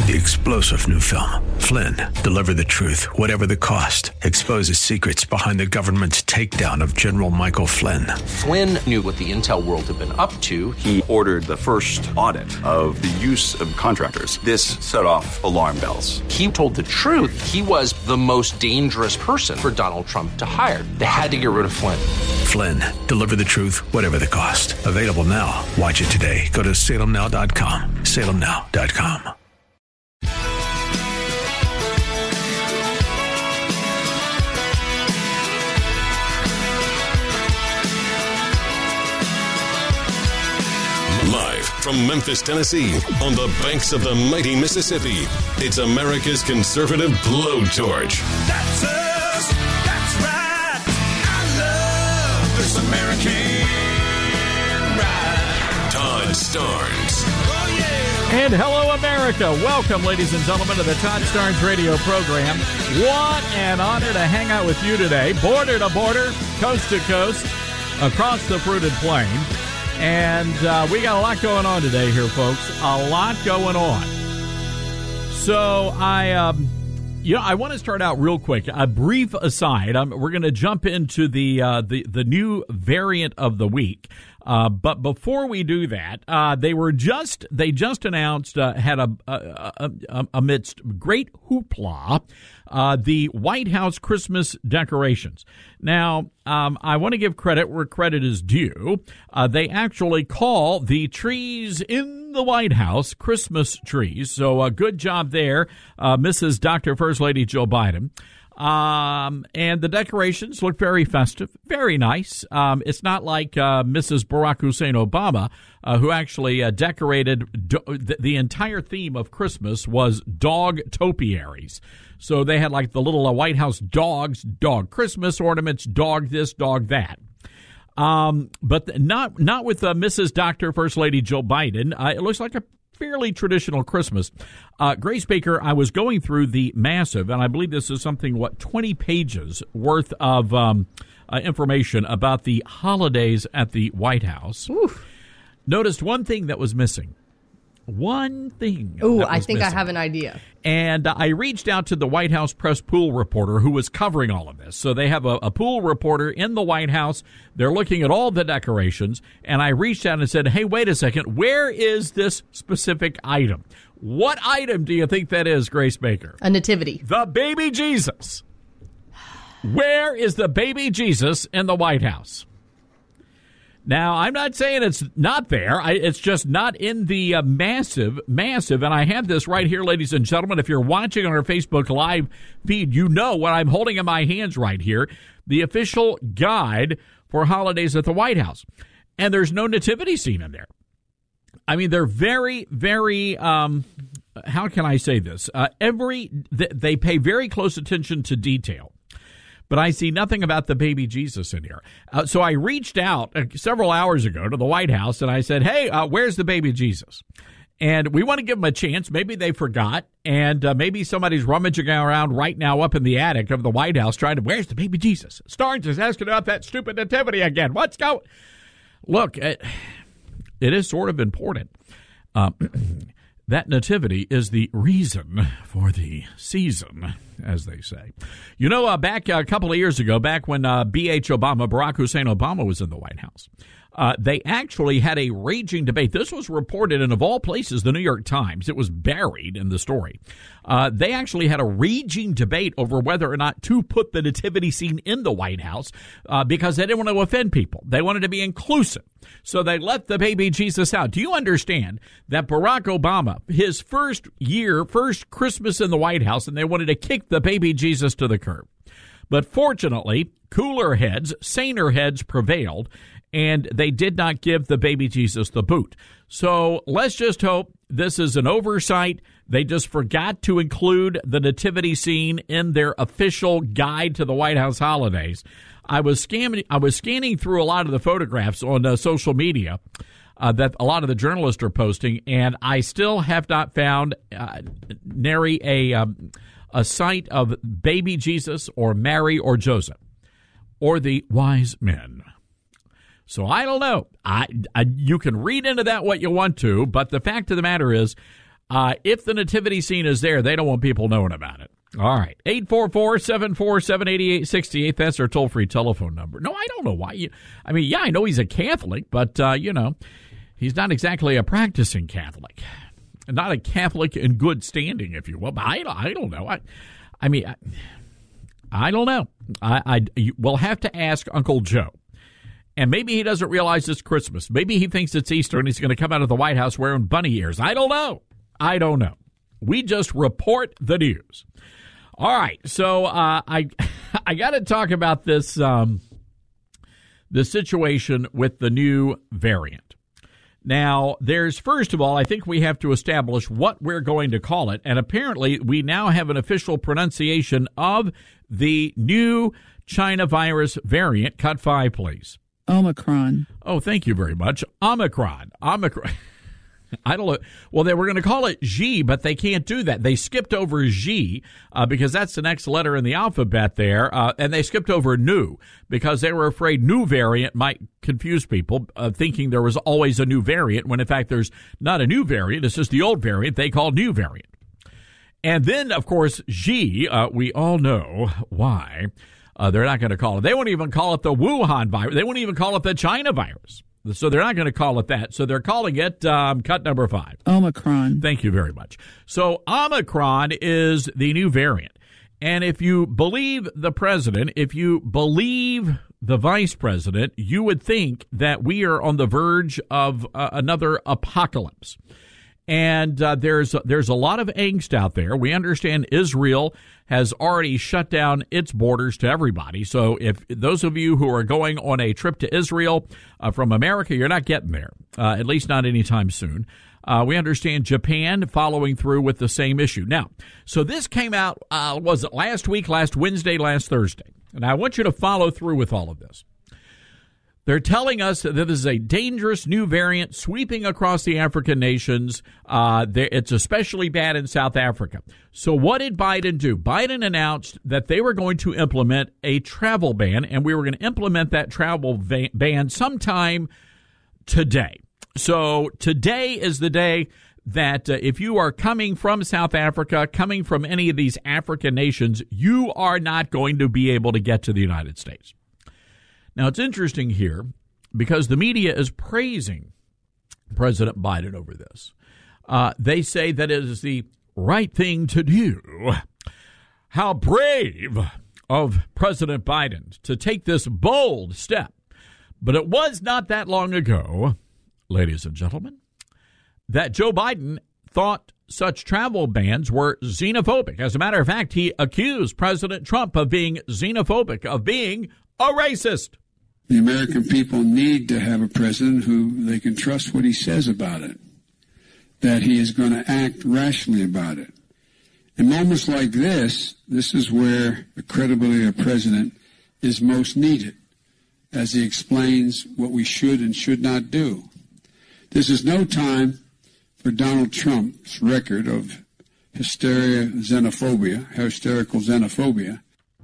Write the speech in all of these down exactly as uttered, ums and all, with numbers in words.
The explosive new film, Flynn, deliver the truth, whatever the cost, exposes secrets behind the government's takedown of General Michael Flynn. Flynn knew what the intel world had been up to. He ordered the first audit of the use of contractors. This set off alarm bells. He told the truth. He was the most dangerous person for Donald Trump to hire. They had to get rid of Flynn. Flynn, deliver the truth, whatever the cost. Available now. Watch it today. Go to salem now dot com. salem now dot com. Live from Memphis, Tennessee, on the banks of the mighty Mississippi, it's America's conservative blowtorch. That's us. That's right. I love this American ride. Todd Starnes. Oh, yeah. And hello, America. Welcome, ladies and gentlemen, to the Todd Starnes radio program. What an honor to hang out with you today, border to border, coast to coast, across the fruited plain. And uh, we got a lot going on today here, folks. A lot going on. So I, um, you know, I want to start out real quick. A brief aside. Um, we're going to jump into the uh, the the new variant of the week. Uh, but before we do that, uh, they were just they just announced uh, had a, a, a, a amidst great hoopla uh, the White House Christmas decorations. Now, um, I want to give credit where credit is due. Uh, they actually call the trees in the White House Christmas trees. So a uh, good job there, uh, Missus Doctor First Lady Jill Biden. Um, and the decorations look very festive, very nice. Um, it's not like uh, Missus Barack Hussein Obama, uh, who actually uh, decorated do- the, the entire theme of Christmas was dog topiaries. So they had like the little uh, White House dogs, dog Christmas ornaments, dog this, dog that. Um, but not not with uh, Missus Doctor First Lady Jill Biden. Uh, it looks like a fairly traditional Christmas. Uh, Grace Baker, I was going through the massive, and I believe this is something, what, twenty pages worth of um, uh, information about the holidays at the White House. Oof. Noticed one thing that was missing. One thing. Ooh, that I was think missing. I have an idea. And uh, I reached out to the White House press pool reporter who was covering all of this. So they have a, a pool reporter in the White House. They're looking at all the decorations. And I reached out and said, hey, wait a second. Where is this specific item? What item do you think that is, Grace Baker? A nativity. The baby Jesus. Where is the baby Jesus in the White House? Now, I'm not saying it's not there. I, it's just not in the uh, massive, massive, and I have this right here, ladies and gentlemen. If you're watching on our Facebook Live feed, you know what I'm holding in my hands right here, the official guide for holidays at the White House. And there's no nativity scene in there. I mean, they're very, very, um, how can I say this? Uh, every th- they pay very close attention to detail. But I see nothing about the baby Jesus in here. Uh, so I reached out uh, several hours ago to the White House, and I said, hey, uh, where's the baby Jesus? And we want to give them a chance. Maybe they forgot, and uh, maybe somebody's rummaging around right now up in the attic of the White House trying to, where's the baby Jesus? Starnes is asking about that stupid nativity again. What's going? Look, it, it is sort of important. Um, that nativity is the reason for the season, as they say. You know, uh, back uh, a couple of years ago, back when uh, B H Obama, Barack Hussein Obama, was in the White House, uh, they actually had a raging debate. This was reported in, of all places, the New York Times. It was buried in the story. Uh, they actually had a raging debate over whether or not to put the nativity scene in the White House uh, because they didn't want to offend people. They wanted to be inclusive. So they left the baby Jesus out. Do you understand that Barack Obama, his first year, first Christmas in the White House, and they wanted to kick the baby Jesus to the curb? But fortunately, cooler heads, saner heads prevailed, and they did not give the baby Jesus the boot. So let's just hope this is an oversight. They just forgot to include the nativity scene in their official guide to the White House holidays. I was scanning, I was scanning through a lot of the photographs on uh, social media uh, that a lot of the journalists are posting, and I still have not found uh, nary a um, a sight of baby Jesus or Mary or Joseph or the wise men. So I don't know. I, I you can read into that what you want to, but the fact of the matter is, Uh, if the nativity scene is there, they don't want people knowing about it. All right. eight four four, seven four seven, eight eight six eight. That's our toll-free telephone number. No, I don't know why. You, I mean, yeah, I know he's a Catholic, but, uh, you know, he's not exactly a practicing Catholic. Not a Catholic in good standing, if you will. But I, I don't know. I, I mean, I, I don't know. I, I, we'll have to ask Uncle Joe. And maybe he doesn't realize it's Christmas. Maybe he thinks it's Easter and he's going to come out of the White House wearing bunny ears. I don't know. I don't know. We just report the news. All right. So uh, I I got to talk about this um, the situation with the new variant. Now, there's, first of all, I think we have to establish what we're going to call it. And apparently, we now have an official pronunciation of the new China virus variant. Cut five, please. Omicron. Oh, thank you very much. Omicron. Omicron. I don't know. Well, they were going to call it Xi, but they can't do that. They skipped over Xi uh, because that's the next letter in the alphabet there, uh, and they skipped over new because they were afraid new variant might confuse people, uh, thinking there was always a new variant, when in fact there's not a new variant. It's just the old variant they call new variant. And then, of course, Xi, uh, we all know why. Uh, they're not going to call it. They won't even call it the Wuhan virus. They won't even call it the China virus. So they're not going to call it that. So they're calling it um, cut number five. Omicron. Thank you very much. So Omicron is the new variant. And if you believe the president, if you believe the vice president, you would think that we are on the verge of uh, another apocalypse. And uh, there's there's a lot of angst out there. We understand Israel has already shut down its borders to everybody. So if those of you who are going on a trip to Israel uh, from America, you're not getting there, uh, at least not anytime soon. Uh, we understand Japan following through with the same issue. Now, so this came out, uh, was it last week, last Wednesday, last Thursday? And I want you to follow through with all of this. They're telling us that this is a dangerous new variant sweeping across the African nations. Uh, it's especially bad in South Africa. So what did Biden do? Biden announced that they were going to implement a travel ban, and we were going to implement that travel va- ban sometime today. So today is the day that uh, if you are coming from South Africa, coming from any of these African nations, you are not going to be able to get to the United States. Now, it's interesting here because the media is praising President Biden over this. Uh, they say that it is the right thing to do. How brave of President Biden to take this bold step. But it was not that long ago, ladies and gentlemen, that Joe Biden thought such travel bans were xenophobic. As a matter of fact, he accused President Trump of being xenophobic, of being a racist. The American people need to have a president who they can trust what he says about it, that he is going to act rationally about it. In moments like this, this is where the credibility of a president is most needed, as he explains what we should and should not do. This is no time for Donald Trump's record of hysteria, xenophobia, hysterical xenophobia.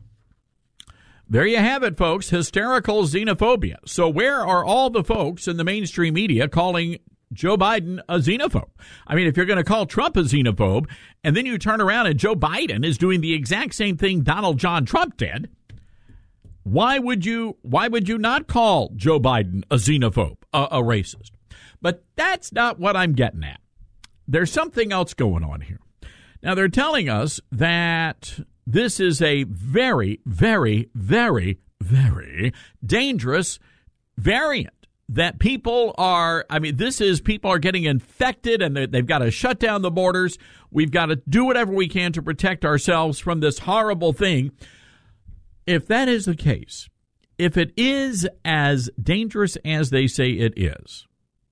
There you have it, folks, hysterical xenophobia. So where are all the folks in the mainstream media calling Joe Biden a xenophobe? I mean, if you're going to call Trump a xenophobe, and then you turn around and Joe Biden is doing the exact same thing Donald John Trump did, why would you why would you not call Joe Biden a xenophobe, a, a racist? But that's not what I'm getting at. There's something else going on here. Now, they're telling us that this is a very, very, very, very dangerous variant that people are, I mean, this is people are getting infected and they've got to shut down the borders. We've got to do whatever we can to protect ourselves from this horrible thing. If that is the case, if it is as dangerous as they say it is,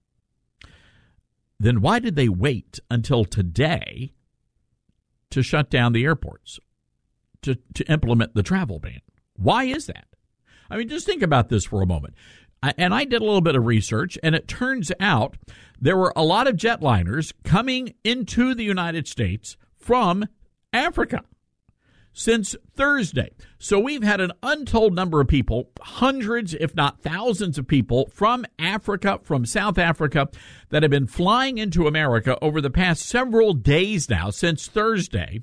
then why did they wait until today to shut down the airports? To, to implement the travel ban? Why is that? I mean, just think about this for a moment. I, and I did a little bit of research, and it turns out there were a lot of jetliners coming into the United States from Africa. since Thursday. So we've had an untold number of people, hundreds, if not thousands of people from Africa, from South Africa, that have been flying into America over the past several days now, since Thursday.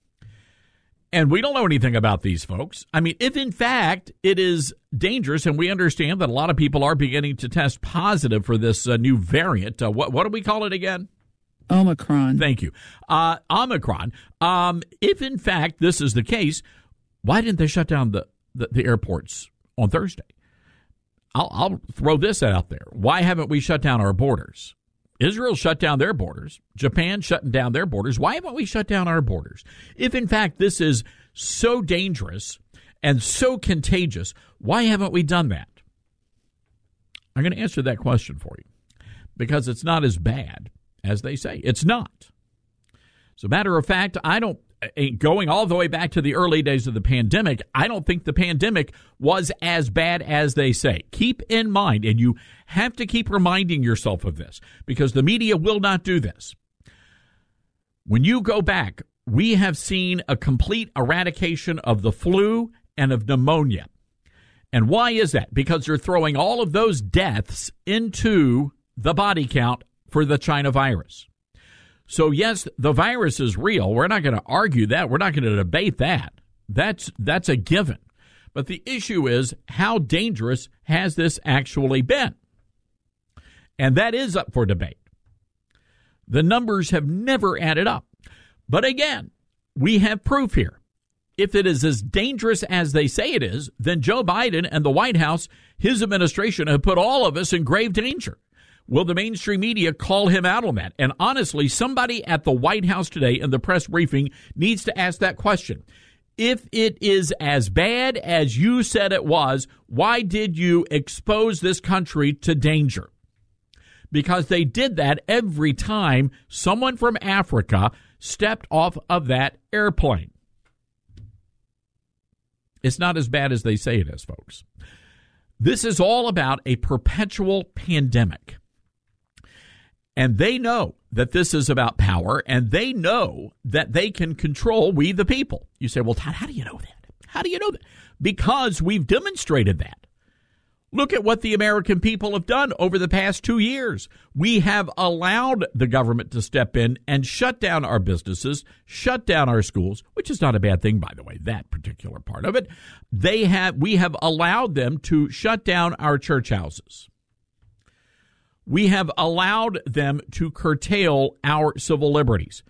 And we don't know anything about these folks. I mean, if in fact it is dangerous, and we understand that a lot of people are beginning to test positive for this uh, new variant, uh, what, what do we call it again? Omicron. Thank you. Uh, Omicron. Um, if, in fact, this is the case, why didn't they shut down the, the, the airports on Thursday? I'll, I'll throw this out there. Why haven't we shut down our borders? Israel shut down their borders. Japan shutting down their borders. Why haven't we shut down our borders? If, in fact, this is so dangerous and so contagious, why haven't we done that? I'm going to answer that question for you because it's not as bad as they say. It's not. As a matter of fact, I don't, going all the way back to the early days of the pandemic, I don't think the pandemic was as bad as they say. Keep in mind, and you have to keep reminding yourself of this, because the media will not do this. When you go back, we have seen a complete eradication of the flu and of pneumonia. And why is that? Because they're throwing all of those deaths into the body count for the China virus. So, yes, the virus is real. We're not going to argue that. We're not going to debate that. That's that's a given. But the issue is, how dangerous has this actually been? And that is up for debate. The numbers have never added up. But again, we have proof here. If it is as dangerous as they say it is, then Joe Biden and the White House, his administration, have put all of us in grave danger. Will the mainstream media call him out on that? And honestly, somebody at the White House today in the press briefing needs to ask that question. If it is as bad as you said it was, why did you expose this country to danger? Because they did that every time someone from Africa stepped off of that airplane. It's not as bad as they say it is, folks. This is all about a perpetual pandemic. And they know that this is about power, and they know that they can control we the people. You say, well, Todd, how do you know that? How do you know that? Because we've demonstrated that. Look at what the American people have done over the past two years. We have allowed the government to step in and shut down our businesses, shut down our schools, which is not a bad thing, by the way, that particular part of it. They have, we have allowed them to shut down our church houses. We have allowed them to curtail our civil liberties.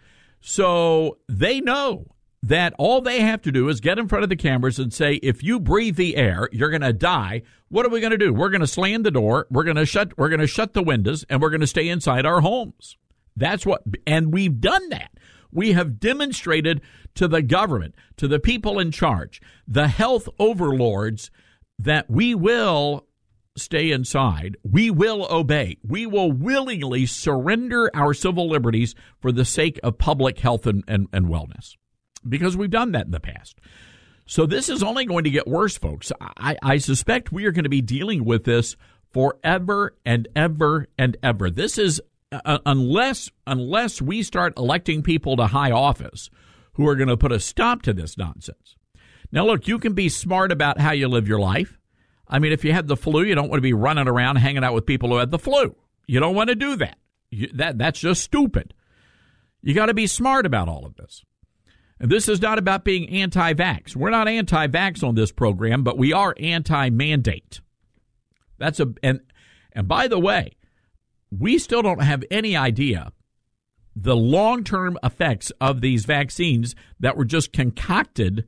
So they know that all they have to do is get in front of the cameras and say, if you breathe the air, you're going to die. What are we going to do? We're going to slam the door. We're going to shut, we're going to shut the windows, and we're going to stay inside our homes. That's what, and we've done that. We have demonstrated to the government, to the people in charge, the health overlords, that we will stay inside. We will obey. We will willingly surrender our civil liberties for the sake of public health and, and, and wellness, because we've done that in the past. So this is only going to get worse, folks. I, I suspect we are going to be dealing with this forever and ever and ever. This is uh, unless unless we start electing people to high office who are going to put a stop to this nonsense. Now, look, you can be smart about how you live your life. I mean, if you had the flu, you don't want to be running around hanging out with people who had the flu. You don't want to do that. You, that that's just stupid. You got to be smart about all of this. And this is not about being anti-vax. We're not anti-vax on this program, but we are anti-mandate. That's a and and by the way, we still don't have any idea the long-term effects of these vaccines that were just concocted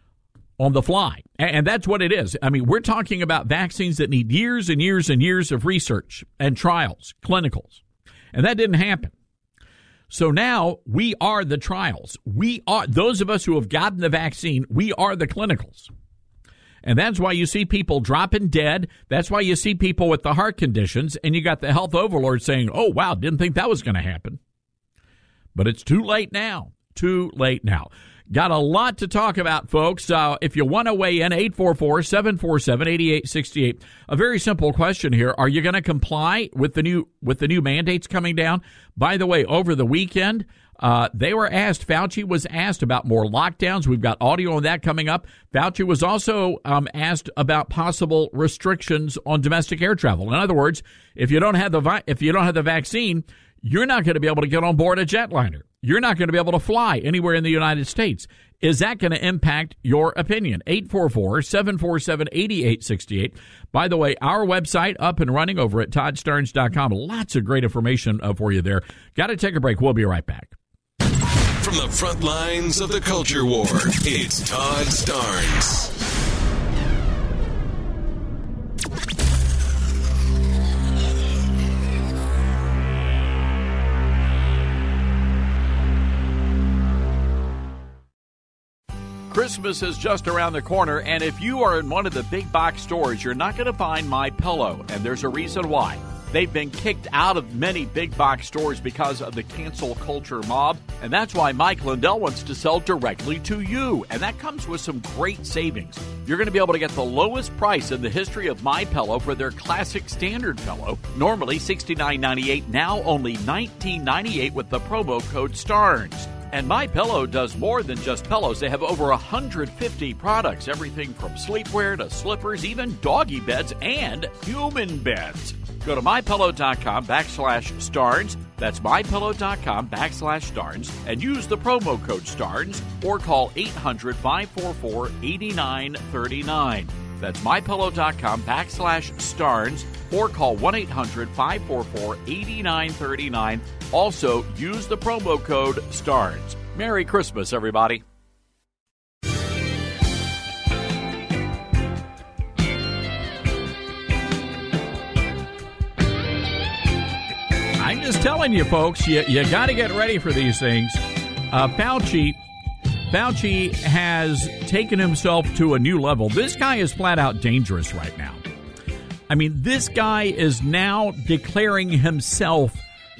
on the fly. And that's what it is. I mean, we're talking about vaccines that need years and years and years of research and trials, clinicals. And that didn't happen. So now we are the trials. We are, those of us who have gotten the vaccine, we are the clinicals. And that's why you see people dropping dead. That's why you see people with the heart conditions. And you got the health overlords saying, oh, wow, didn't think that was going to happen. But it's too late now. Too late now. Got a lot to talk about, folks. Uh, if you want to weigh in, eight four four, seven four seven, eight eight six eight. A very simple question here. Are you going to comply with the new with the new mandates coming down? By the way, over the weekend, Uh, they were asked, Fauci was asked about more lockdowns. We've got audio on that coming up. Fauci was also um, asked about possible restrictions on domestic air travel. In other words, if you don't have the vi- if you don't have the vaccine, you're not going to be able to get on board a jetliner. You're not going to be able to fly anywhere in the United States. Is that going to impact your opinion? eight four four, seven four seven, eight eight six eight. By the way, our website up and running over at todd starnes dot com. Lots of great information uh, for you there. Got to take a break. We'll be right back. From the front lines of the culture war, it's Todd Starnes. Christmas is just around the corner, and if you are in one of the big box stores, you're not going to find MyPillow, and there's a reason why. They've been kicked out of many big box stores because of the cancel culture mob, and that's why Mike Lindell wants to sell directly to you, and that comes with some great savings. You're going to be able to get the lowest price in the history of MyPillow for their classic standard pillow, normally sixty-nine ninety-eight, now only nineteen ninety-eight with the promo code STARNS. And MyPillow does more than just pillows. They have over one hundred fifty products, everything from sleepwear to slippers, even doggy beds and human beds. Go to MyPillow.com backslash Starnes. That's MyPillow.com backslash Starnes. And use the promo code Starnes or call eight hundred, five four four, eight nine three nine. That's MyPillow.com backslash Starnes or call one eight hundred, five four four, eight nine three nine. Also, use the promo code STARNS. Merry Christmas, everybody. I'm just telling you, folks, you, you got to get ready for these things. Uh, Fauci, Fauci has taken himself to a new level. This guy is flat out dangerous right now. I mean, this guy is now declaring himself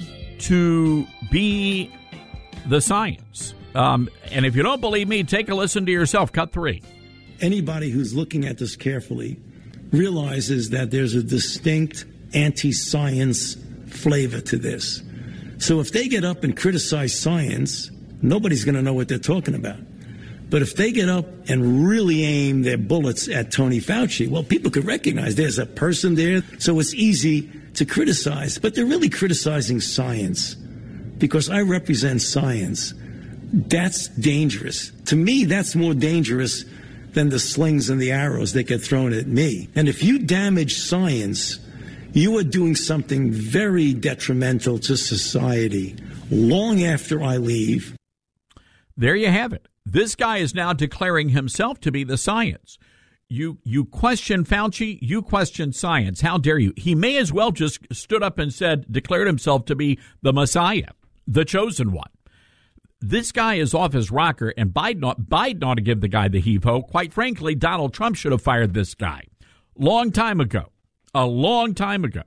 to be the science. Um, and if you don't believe me, take a listen to yourself. Cut three. Anybody who's looking at this carefully realizes that there's a distinct anti-science flavor to this. So if they get up and criticize science, nobody's going to know what they're talking about. But if they get up and really aim their bullets at Tony Fauci, well, people could recognize there's a person there, so it's easy to criticize. But they're really criticizing science because I represent science. That's dangerous. To me, that's more dangerous than the slings and the arrows that get thrown at me. And if you damage science, you are doing something very detrimental to society long after I leave. There you have it. This guy is now declaring himself to be the science. You you question Fauci, you question science. How dare you? He may as well just stood up and said, declared himself to be the Messiah, the chosen one. This guy is off his rocker, and Biden ought, Biden ought to give the guy the heave-ho. Quite frankly, Donald Trump should have fired this guy long time ago, a long time ago.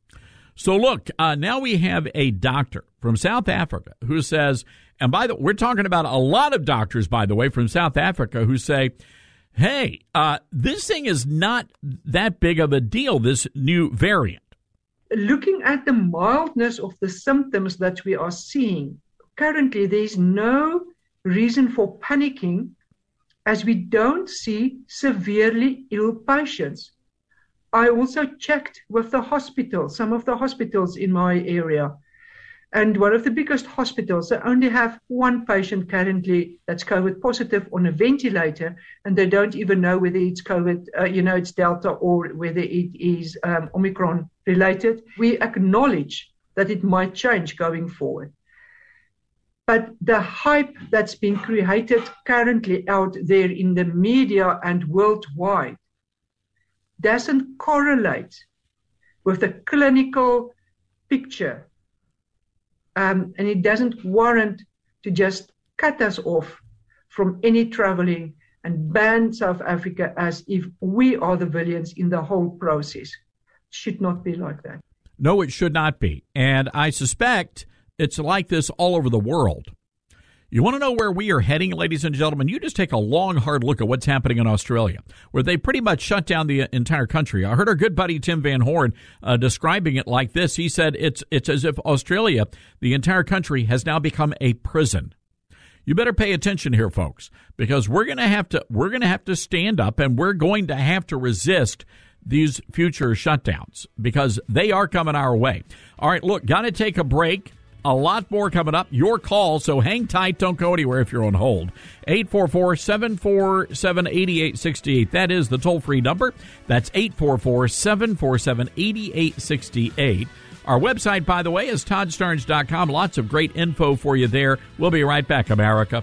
So look, uh, now we have a doctor from South Africa who says, and by the way, we're talking about a lot of doctors, by the way, from South Africa who say, hey, uh, this thing is not that big of a deal, this new variant. Looking at the mildness of the symptoms that we are seeing, currently there's no reason for panicking as we don't see severely ill patients. I also checked with the hospitals, some of the hospitals in my area. And one of the biggest hospitals, they only have one patient currently that's COVID positive on a ventilator, and they don't even know whether it's COVID, uh, you know, it's Delta or whether it is um, Omicron related. We acknowledge that it might change going forward. But the hype that's been created currently out there in the media and worldwide doesn't correlate with the clinical picture. Um, and it doesn't warrant to just cut us off from any traveling and ban South Africa as if we are the villains in the whole process. It should not be like that. No, it should not be. And I suspect it's like this all over the world. You want to know where we are heading, ladies and gentlemen? You just take a long, hard look at what's happening in Australia, where they pretty much shut down the entire country. I heard our good buddy Tim Van Horn uh, describing it like this. He said it's it's as if Australia, the entire country, has now become a prison. You better pay attention here, folks, because we're going to have to we're going to have to stand up, and we're going to have to resist these future shutdowns because they are coming our way. All right, look, got to take a break. A lot more coming up. Your call, so hang tight. Don't go anywhere if you're on hold. eight four four, seven four seven, eight eight six eight. That is the toll-free number. That's eight four four, seven four seven, eight eight six eight. Our website, by the way, is todd starnes dot com. Lots of great info for you there. We'll be right back, America.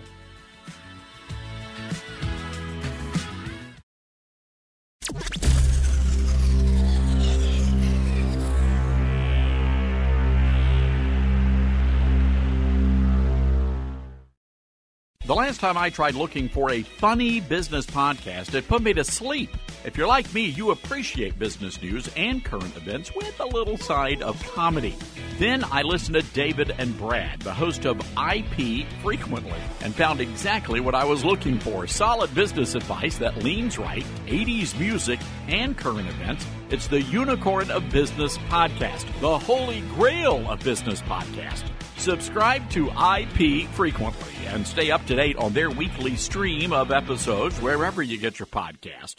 The last time I tried looking for a funny business podcast, it put me to sleep. If you're like me, you appreciate business news and current events with a little side of comedy. Then I listened to David and Brad, the host of I P Frequently, and found exactly what I was looking for. Solid business advice that leans right, eighties music, and current events. It's the Unicorn of Business podcast, the holy grail of business podcast. Subscribe to I P Frequently and stay up to date on their weekly stream of episodes wherever you get your podcast.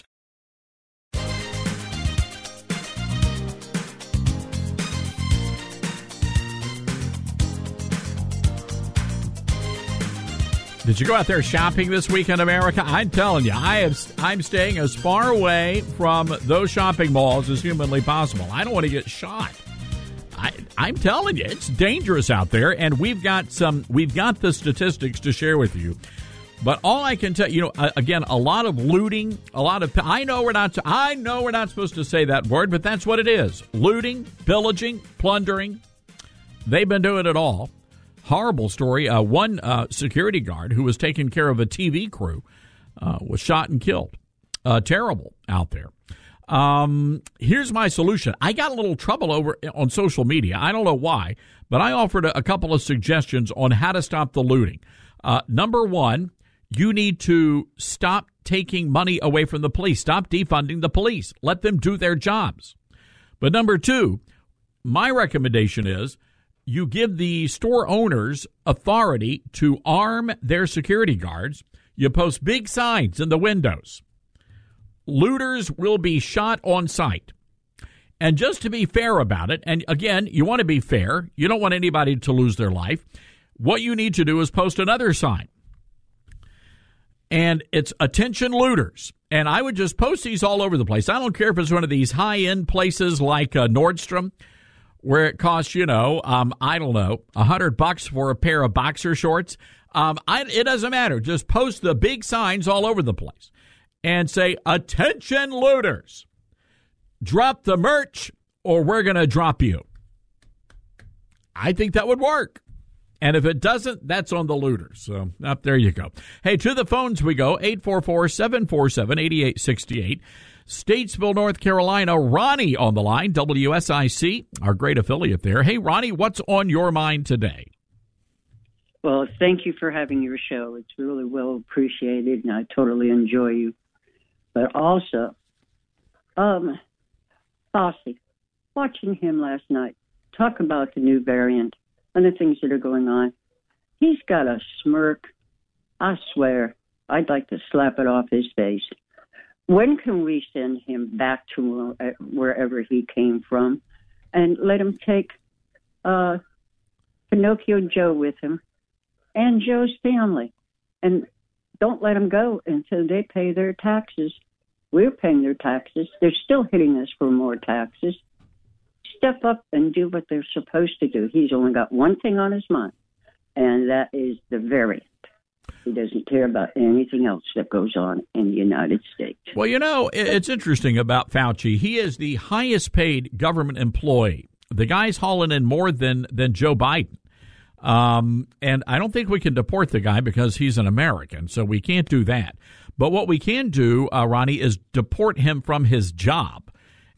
Did you go out there shopping this weekend, America? I'm telling you, I have, I'm staying as far away from those shopping malls as humanly possible. I don't want to get shot. I, I'm telling you, it's dangerous out there, and we've got some. We've got the statistics to share with you. But all I can tell you, know, again, a lot of looting, a lot of. I know we're not. I know we're not supposed to say that word, but that's what it is: looting, pillaging, plundering. They've been doing it all. Horrible story. Uh, one uh, security guard who was taking care of a T V crew uh, was shot and killed. Uh, terrible out there. Um, here's my solution. I got a little trouble over on social media. I don't know why, but I offered a, a couple of suggestions on how to stop the looting. Uh, number one, you need to stop taking money away from the police. Stop defunding the police. Let them do their jobs. But number two, my recommendation is you give the store owners authority to arm their security guards. You post big signs in the windows. Looters will be shot on sight. And just to be fair about it, and again, you want to be fair. You don't want anybody to lose their life. What you need to do is post another sign. And it's attention looters. And I would just post these all over the place. I don't care if it's one of these high-end places like uh, Nordstrom, where it costs, you know, um, I don't know, a hundred bucks for a pair of boxer shorts. Um, I, it doesn't matter. Just post the big signs all over the place. And say, attention looters, drop the merch or we're going to drop you. I think that would work. And if it doesn't, that's on the looters. So up there you go. Hey, to the phones we go, eight four four, seven four seven, eight eight six eight. Statesville, North Carolina, Ronnie on the line, W S I C, our great affiliate there. Hey, Ronnie, what's on your mind today? Well, thank you for having your show. It's really well appreciated, and I totally enjoy you. But also, um, Fauci, watching him last night talk about the new variant and the things that are going on, he's got a smirk. I swear, I'd like to slap it off his face. When can we send him back to wherever he came from and let him take uh, Pinocchio Joe with him and Joe's family? And don't let them go until they pay their taxes. We're paying their taxes. They're still hitting us for more taxes. Step up and do what they're supposed to do. He's only got one thing on his mind, and that is the variant. He doesn't care about anything else that goes on in the United States. Well, you know, it's interesting about Fauci. He is the highest paid government employee. The guy's hauling in more than, than Joe Biden. Um, and I don't think we can deport the guy because he's an American, so we can't do that. But what we can do, uh, Ronnie, is deport him from his job.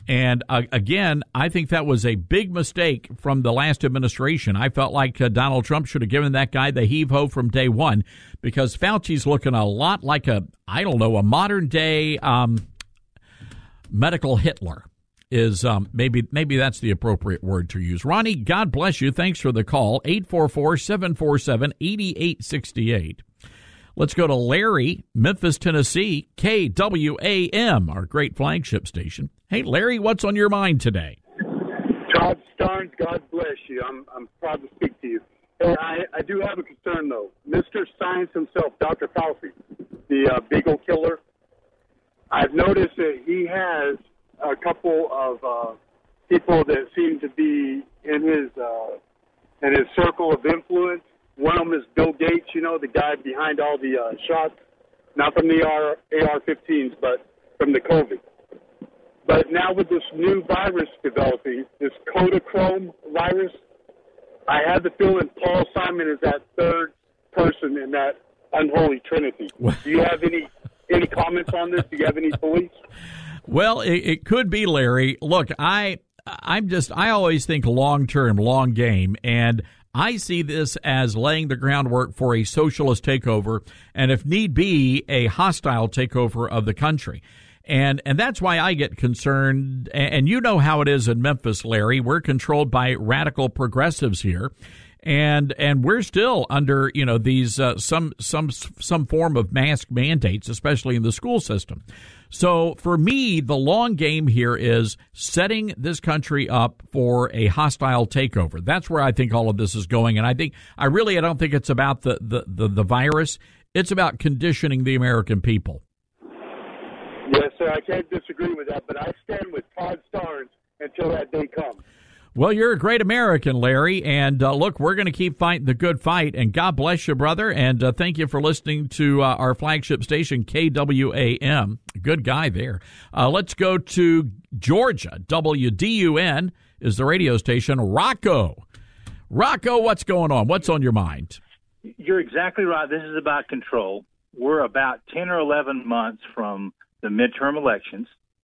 And uh, again, I think that was a big mistake from the last administration. I felt like uh, Donald Trump should have given that guy the heave-ho from day one, because Fauci's looking a lot like a, I don't know, a modern-day um, medical Hitler. Is um, maybe maybe that's the appropriate word to use. Ronnie, God bless you. Thanks for the call. eight four four, seven four seven, eight eight six eight. Let's go to Larry, Memphis, Tennessee, K W A M, our great flagship station. Hey, Larry, what's on your mind today? Todd Starnes, God bless you. I'm I'm proud to speak to you. Hey, I, I do have a concern, though. Mister Science himself, Doctor Fauci, the uh, Beagle killer, I've noticed that he has a couple of uh, people that seem to be in his uh, in his circle of influence. One of them is Bill Gates, you know, the guy behind all the uh, shots, not from the A R fifteens, but from the COVID. But now with this new virus developing, this Kodachrome virus, I have the feeling Paul Simon is that third person in that unholy trinity. Do you have any any comments on this? Do you have any beliefs? Well, it, it could be, Larry. Look, I, I'm just, I always think long-term, long game, and I see this as laying the groundwork for a socialist takeover, and if need be, a hostile takeover of the country. And and that's why I get concerned, and you know how it is in Memphis, Larry. We're controlled by radical progressives here. And and we're still under, you know, these uh, some some some form of mask mandates, especially in the school system. So for me, the long game here is setting this country up for a hostile takeover. That's where I think all of this is going. And I think I really I don't think it's about the, the, the, the virus. It's about conditioning the American people. Yes, sir. I can't disagree with that, but I stand with Todd Starnes until that day comes. Well, you're a great American, Larry, and uh, look, we're going to keep fighting the good fight, and God bless you, brother, and uh, thank you for listening to uh, our flagship station, K W A M. Good guy there. Uh, let's go to Georgia. W D U N is the radio station. Rocco. Rocco, what's going on? What's on your mind? You're exactly right. This is about control. We're about ten or eleven months from the midterm elections,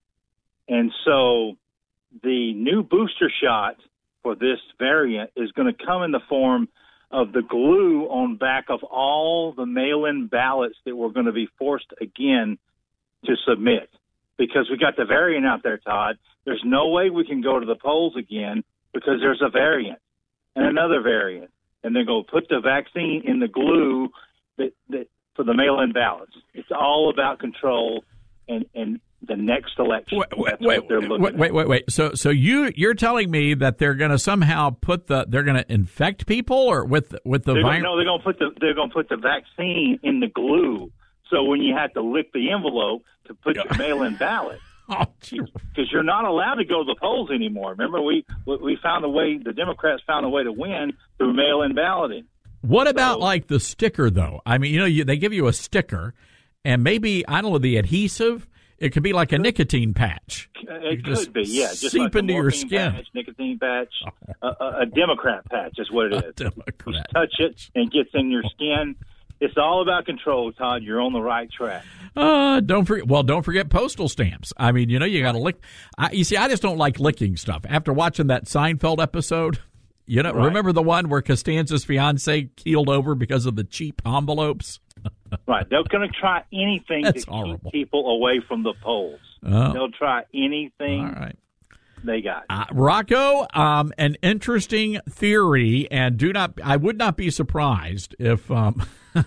and so the new booster shot for this variant is going to come in the form of the glue on back of all the mail-in ballots that we're going to be forced again to submit, because we got the variant out there, Todd. There's no way we can go to the polls again because there's a variant and another variant, and they're going to put the vaccine in the glue that, that for the mail-in ballots. It's all about control and, and the next election. Wait, wait, That's what they're looking wait, wait, wait, wait. So, so you you're telling me that they're going to somehow put the they're going to infect people or with with the they're virus? Gonna, no, they're going to put the they're going to put the vaccine in the glue. So when you have to lick the envelope to put your mail-in ballot, because oh, you're not allowed to go to the polls anymore. Remember, we we found a way. The Democrats found a way to win through mail-in balloting. What about so, like the sticker though? I mean, you know, you, they give you a sticker, and maybe I don't know the adhesive. It could be like a nicotine patch. It could be, yeah. Just seep like into your skin. Patch, nicotine patch, oh. a, a, a Democrat patch is what it is. A Democrat. You touch it and gets in your skin. It's all about control, Todd. You're on the right track. Uh, don't forget. Well, don't forget postal stamps. I mean, you know, you got to lick. I, you see, I just don't like licking stuff. After watching that Seinfeld episode, you know, right. Remember the one where Costanza's fiance keeled over because of the cheap envelopes? Right. They're going to try anything That's to horrible. keep people away from the polls. Oh. They'll try anything All right. they got. Uh, Rocco, um, an interesting theory, and do not. I would not be surprised if. Um,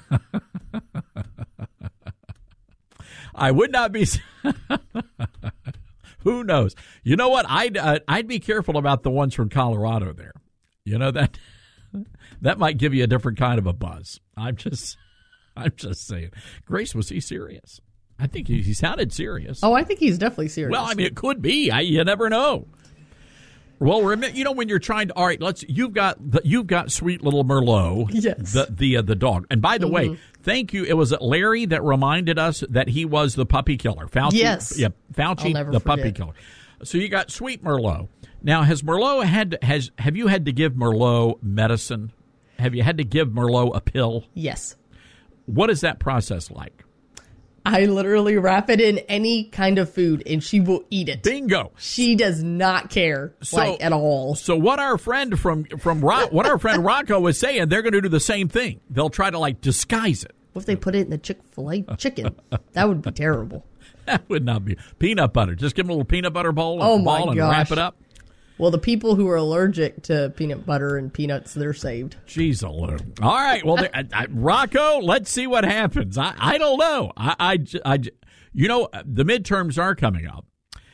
I would not be. Who knows? You know what? I'd uh, I'd be careful about the ones from Colorado. There, you know that that might give you a different kind of a buzz. I'm just. I'm just saying. Grace, was he serious? I think he, he sounded serious. Oh, I think he's definitely serious. Well, I mean, it could be. I, you never know. Well, remember, you know, when you're trying to, all right, let's. You've got the, you've got sweet little Merlot, yes, the the uh, the dog. And by the mm-hmm. way, thank you. It was Larry that reminded us that he was the puppy killer. Fauci, yes, yeah, Fauci, the forget. puppy killer. So you got sweet Merlot. Now, has Merlot had has have you had to give Merlot medicine? Have you had to give Merlot a pill? Yes. What is that process like? I literally wrap it in any kind of food, and she will eat it. Bingo. She does not care, So- like, at all. So what our friend from from Ro- what our friend Rocco was saying, they're going to do the same thing. They'll try to like disguise it. What if they put it in the Chick-fil-A chicken? That would be terrible. That would not be peanut butter. Just give them a little peanut butter bowl, Oh, and my ball and gosh. wrap it up. Well, the people who are allergic to peanut butter and peanuts, they're saved. Jeez, Lou. All right. Well, there- I, I, Rocco, let's see what happens. I, I don't know. I, I, j- I j- you know, the midterms are coming up,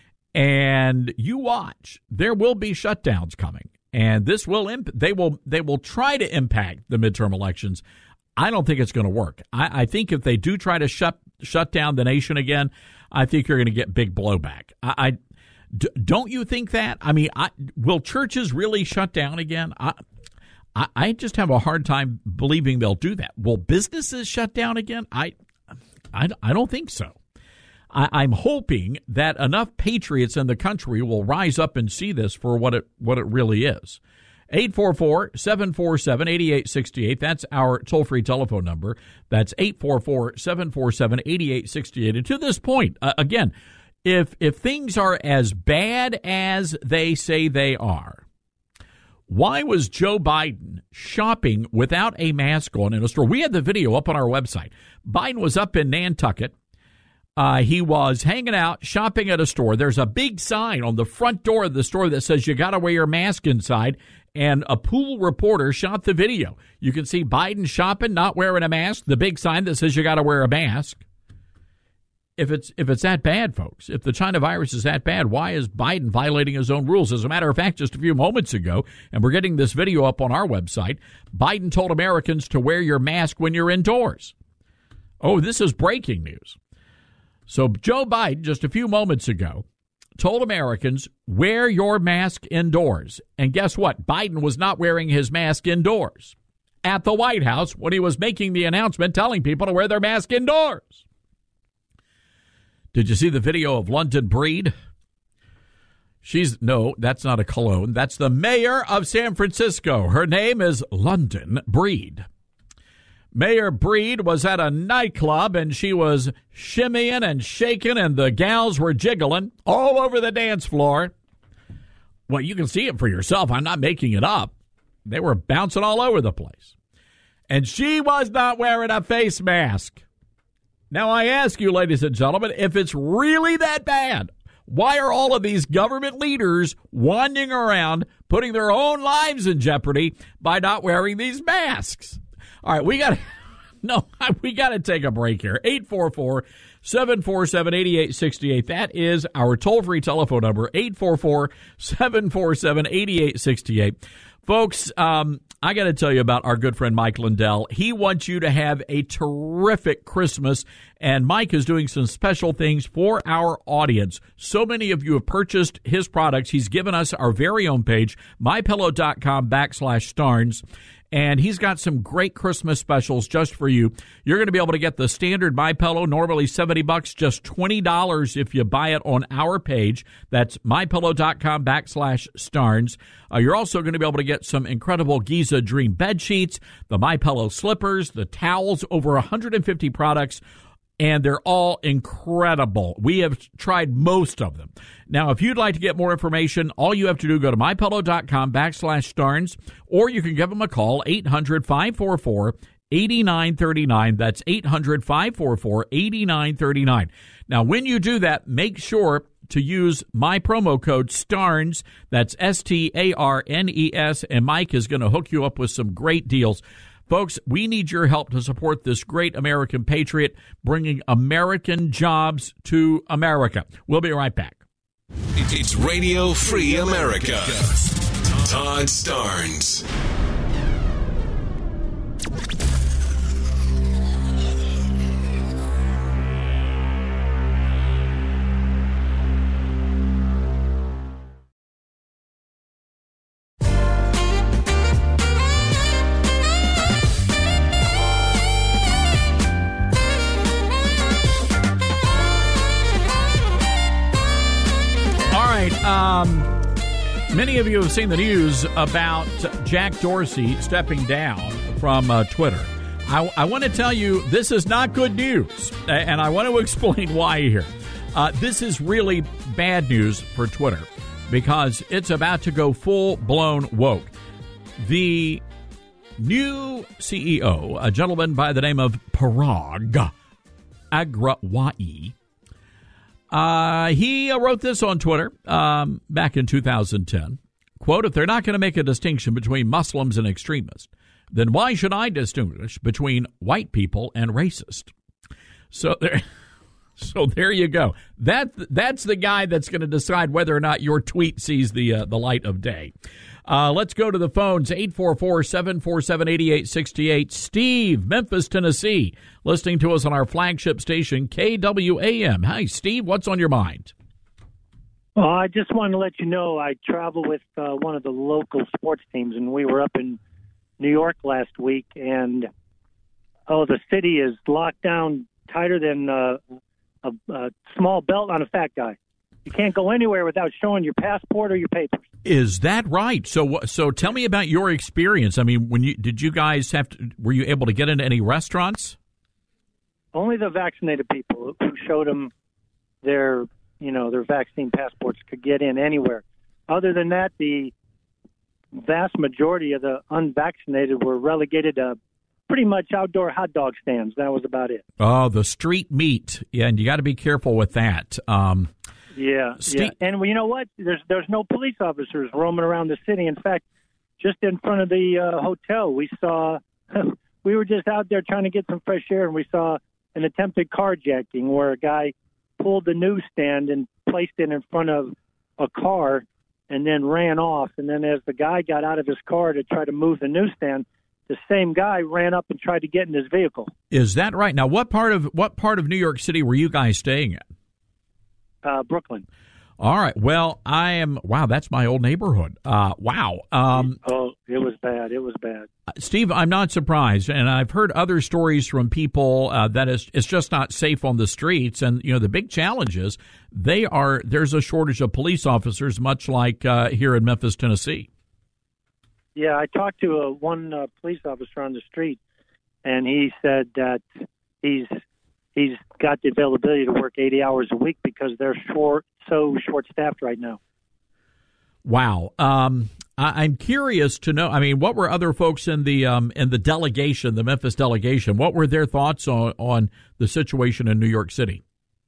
and you watch. There will be shutdowns coming, and this will imp- they will they will try to impact the midterm elections. I don't think it's going to work. I, I think if they do try to shut shut down the nation again, I think you're going to get big blowback. I. I D- don't you think that? I mean, I, will churches really shut down again? I, I, I just have a hard time believing they'll do that. Will businesses shut down again? I, I, I don't think so. I, I'm hoping that enough patriots in the country will rise up and see this for what it what it really is. eight four four, seven four seven, eight eight six eight. That's our toll-free telephone number. That's eight four four, seven four seven, eight eight six eight. And to this point, uh, again, If if things are as bad as they say they are, why was Joe Biden shopping without a mask on in a store? We had the video up on our website. Biden was up in Nantucket. Uh, he was hanging out, shopping at a store. There's a big sign on the front door of the store that says you got to wear your mask inside, and a pool reporter shot the video. You can see Biden shopping, not wearing a mask, the big sign that says you got to wear a mask. If it's if it's that bad, folks, if the China virus is that bad, why is Biden violating his own rules? As a matter of fact, just a few moments ago, and we're getting this video up on our website, Biden told Americans to wear your mask when you're indoors. Oh, this is breaking news. So Joe Biden, just a few moments ago, told Americans, wear your mask indoors. And guess what? Biden was not wearing his mask indoors at the White House when he was making the announcement telling people to wear their mask indoors. Did you see the video of London Breed? She's, no, that's not a cologne. That's the mayor of San Francisco. Her name is London Breed. Mayor Breed was at a nightclub, and she was shimmying and shaking, and the gals were jiggling all over the dance floor. Well, you can see it for yourself. I'm not making it up. They were bouncing all over the place. And she was not wearing a face mask. Now, I ask you, ladies and gentlemen, if it's really that bad, why are all of these government leaders wandering around, putting their own lives in jeopardy by not wearing these masks? All right, we got to no, we got to take a break here. eight four four, seven four seven, eight eight six eight. That is our toll-free telephone number, eight four four, seven four seven, eight eight six eight. Folks, um, I got to tell you about our good friend Mike Lindell. He wants you to have a terrific Christmas, and Mike is doing some special things for our audience. So many of you have purchased his products. He's given us our very own page, mypillow.com backslash Starnes. And he's got some great Christmas specials just for you. You're going to be able to get the standard MyPillow, normally seventy bucks, just twenty dollars if you buy it on our page. That's mypillow.com backslash Starnes. Uh, you're also going to be able to get some incredible Giza Dream bed sheets, the MyPillow slippers, the towels, over one hundred fifty products. And they're all incredible. We have tried most of them. Now, if you'd like to get more information, all you have to do, go to mypillow.com backslash Starnes, or you can give them a call, eight hundred, five four four, eight nine three nine. That's eight hundred, five four four, eight nine three nine. Now, when you do that, make sure to use my promo code STARNES. That's S T A R N E S, and Mike is going to hook you up with some great deals. Folks, we need your help to support this great American patriot, bringing American jobs to America. We'll be right back. It's Radio Free America. Todd Starnes. Um, many of you have seen the news about Jack Dorsey stepping down from uh, Twitter. I, I want to tell you this is not good news, and I want to explain why here. Uh, this is really bad news for Twitter because it's about to go full-blown woke. The new C E O, a gentleman by the name of Parag Agrawal, uh, he wrote this on Twitter um, back in two thousand ten. Quote, if they're not going to make a distinction between Muslims and extremists, then why should I distinguish between white people and racist? So there, so there you go. That that's the guy that's going to decide whether or not your tweet sees the uh, the light of day. Uh, let's go to the phones. eight four four, seven four seven, eight eight six eight. Steve, Memphis, Tennessee, listening to us on our flagship station, K W A M. Hi, Steve. What's on your mind? Well, I just wanted to let you know I travel with uh, one of the local sports teams, and we were up in New York last week, and oh, the city is locked down tighter than uh, a, a small belt on a fat guy. You can't go anywhere without showing your passport or your papers. Is that right? So, so tell me about your experience. I mean, when you did you guys have to? Were you able to get into any restaurants? Only the vaccinated people who showed them their, you know, their vaccine passports could get in anywhere. Other than that, the vast majority of the unvaccinated were relegated to pretty much outdoor hot dog stands. That was about it. Oh, the street meat. Yeah, and you got to be careful with that. Um, yeah, Steve- yeah. And you know what? There's there's no police officers roaming around the city. In fact, just in front of the uh, hotel, we saw, we were just out there trying to get some fresh air, and we saw an attempted carjacking where a guy pulled the newsstand and placed it in front of a car and then ran off. And then as the guy got out of his car to try to move the newsstand, the same guy ran up and tried to get in his vehicle. Is that right? Now, what part of what part of New York City were you guys staying at? Uh, Brooklyn. All right. Well, I am. Wow, that's my old neighborhood. Uh, wow. Um, oh, it was bad. It was bad. Steve, I'm not surprised, and I've heard other stories from people uh, that it's, it's just not safe on the streets. And you know, the big challenge is they are there's a shortage of police officers, much like uh, here in Memphis, Tennessee. Yeah, I talked to a, one uh, police officer on the street, and he said that he's he's got the availability to work eighty hours a week because they're short, so short-staffed right now. Wow. Um, I, I'm curious to know. I mean, what were other folks in the um, in the delegation, the Memphis delegation? What were their thoughts on, on the situation in New York City?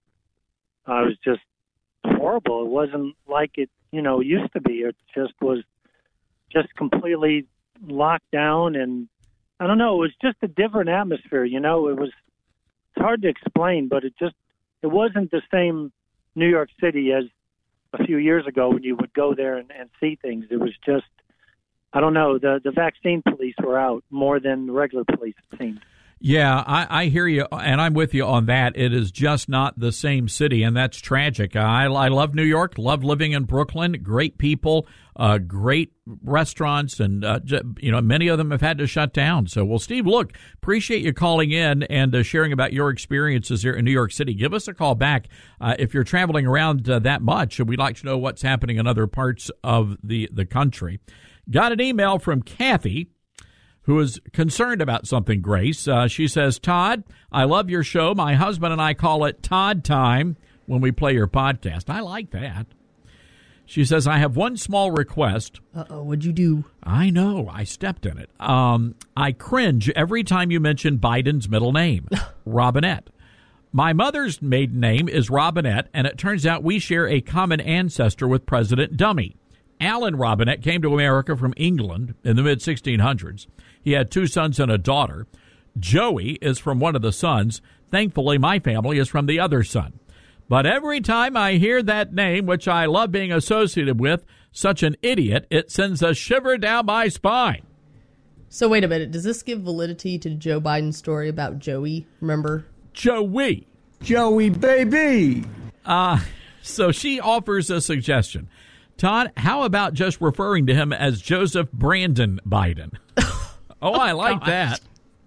Uh, it was just horrible. It wasn't like it, you know, used to be. It just was just completely locked down, and I don't know. It was just a different atmosphere. You know, it was. It's hard to explain, but it just it wasn't the same New York City as a few years ago when you would go there and, and see things. It was just, I don't know, the, the vaccine police were out more than the regular police, it seemed. Yeah, I, I hear you, and I'm with you on that. It is just not the same city, and that's tragic. I, I love New York, love living in Brooklyn, great people, uh, great restaurants, and, uh, you know, many of them have had to shut down. So, well, Steve, look, appreciate you calling in and uh, sharing about your experiences here in New York City. Give us a call back uh, if you're traveling around uh, that much, and we'd like to know what's happening in other parts of the, the country. Got an email from Kathy, who is concerned about something, Grace. Uh, she says, Todd, I love your show. My husband and I call it Todd Time when we play your podcast. I like that. She says, I have one small request. Uh-oh, what'd you do? I know. I stepped in it. Um, I cringe every time you mention Biden's middle name, Robinette. My mother's maiden name is Robinette, and it turns out we share a common ancestor with President Dummy. Alan Robinette came to America from England in the mid sixteen hundreds. He had two sons and a daughter. Joey is from one of the sons. Thankfully, my family is from the other son. But every time I hear that name, which I love being associated with, such an idiot, it sends a shiver down my spine. So wait a minute. Does this give validity to Joe Biden's story about Joey? Remember? Joey. Joey, baby. Uh, so she offers a suggestion. Todd, how about just referring to him as Joseph Brandon Biden? Oh, I like gosh. that.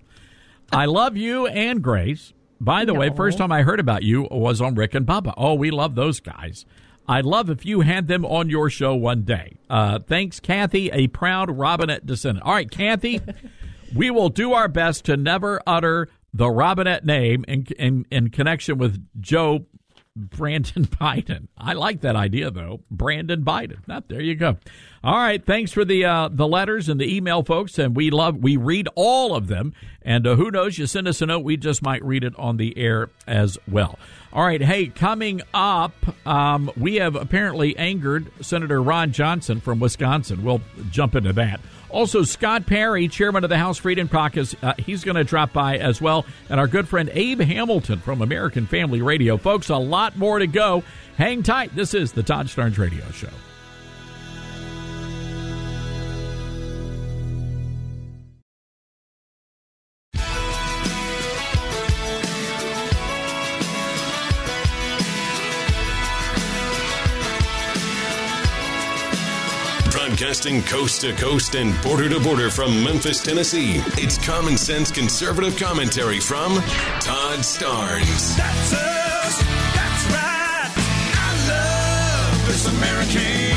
I love you and Grace. By the no. way, first time I heard about you was on Rick and Bubba. Oh, we love those guys. I'd love if you had them on your show one day. Uh, thanks, Kathy, a proud Robinette descendant. All right, Kathy, We will do our best to never utter the Robinette name in, in, in connection with Joe Brandon Biden. I like that idea, though. Brandon Biden. Now, there you go. All right. Thanks for the uh, the letters and the email, folks. And we love, we read all of them. And uh, who knows, you send us a note, we just might read it on the air as well. All right. Hey, coming up, um, we have apparently angered Senator Ron Johnson from Wisconsin. We'll jump into that. Also, Scott Perry, chairman of the House Freedom Caucus, uh, he's going to drop by as well. And our good friend Abe Hamilton from American Family Radio. Folks, a lot more to go. Hang tight. This is the Todd Starnes Radio Show. Broadcasting coast to coast and border to border from Memphis, Tennessee. It's common sense conservative commentary from Todd Starnes. That's us. That's right. I love this American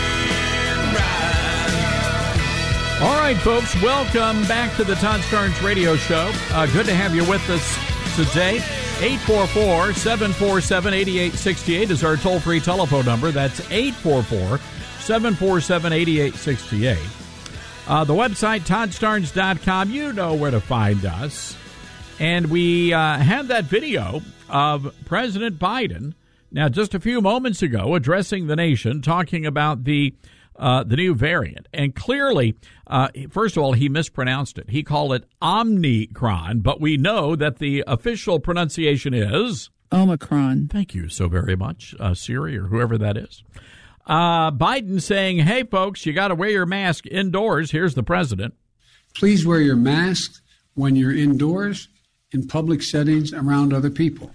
ride. All right, folks, welcome back to the Todd Starnes Radio Show. Uh, good to have you with us today. eight four four, seven four seven, eight eight six eight is our toll-free telephone number. That's eight four four, seven four seven, eight eight six eight. Uh, the website, todd starnes dot com. You know where to find us. And we uh, had that video of President Biden, now just a few moments ago, addressing the nation, talking about the uh, the new variant. And clearly, uh, first of all, he mispronounced it. He called it Omicron, but we know that the official pronunciation is Omicron. Thank you so very much, uh, Siri or whoever that is. Uh, Biden saying, hey, folks, you got to wear your mask indoors. Here's the president. Please wear your mask when you're indoors in public settings around other people.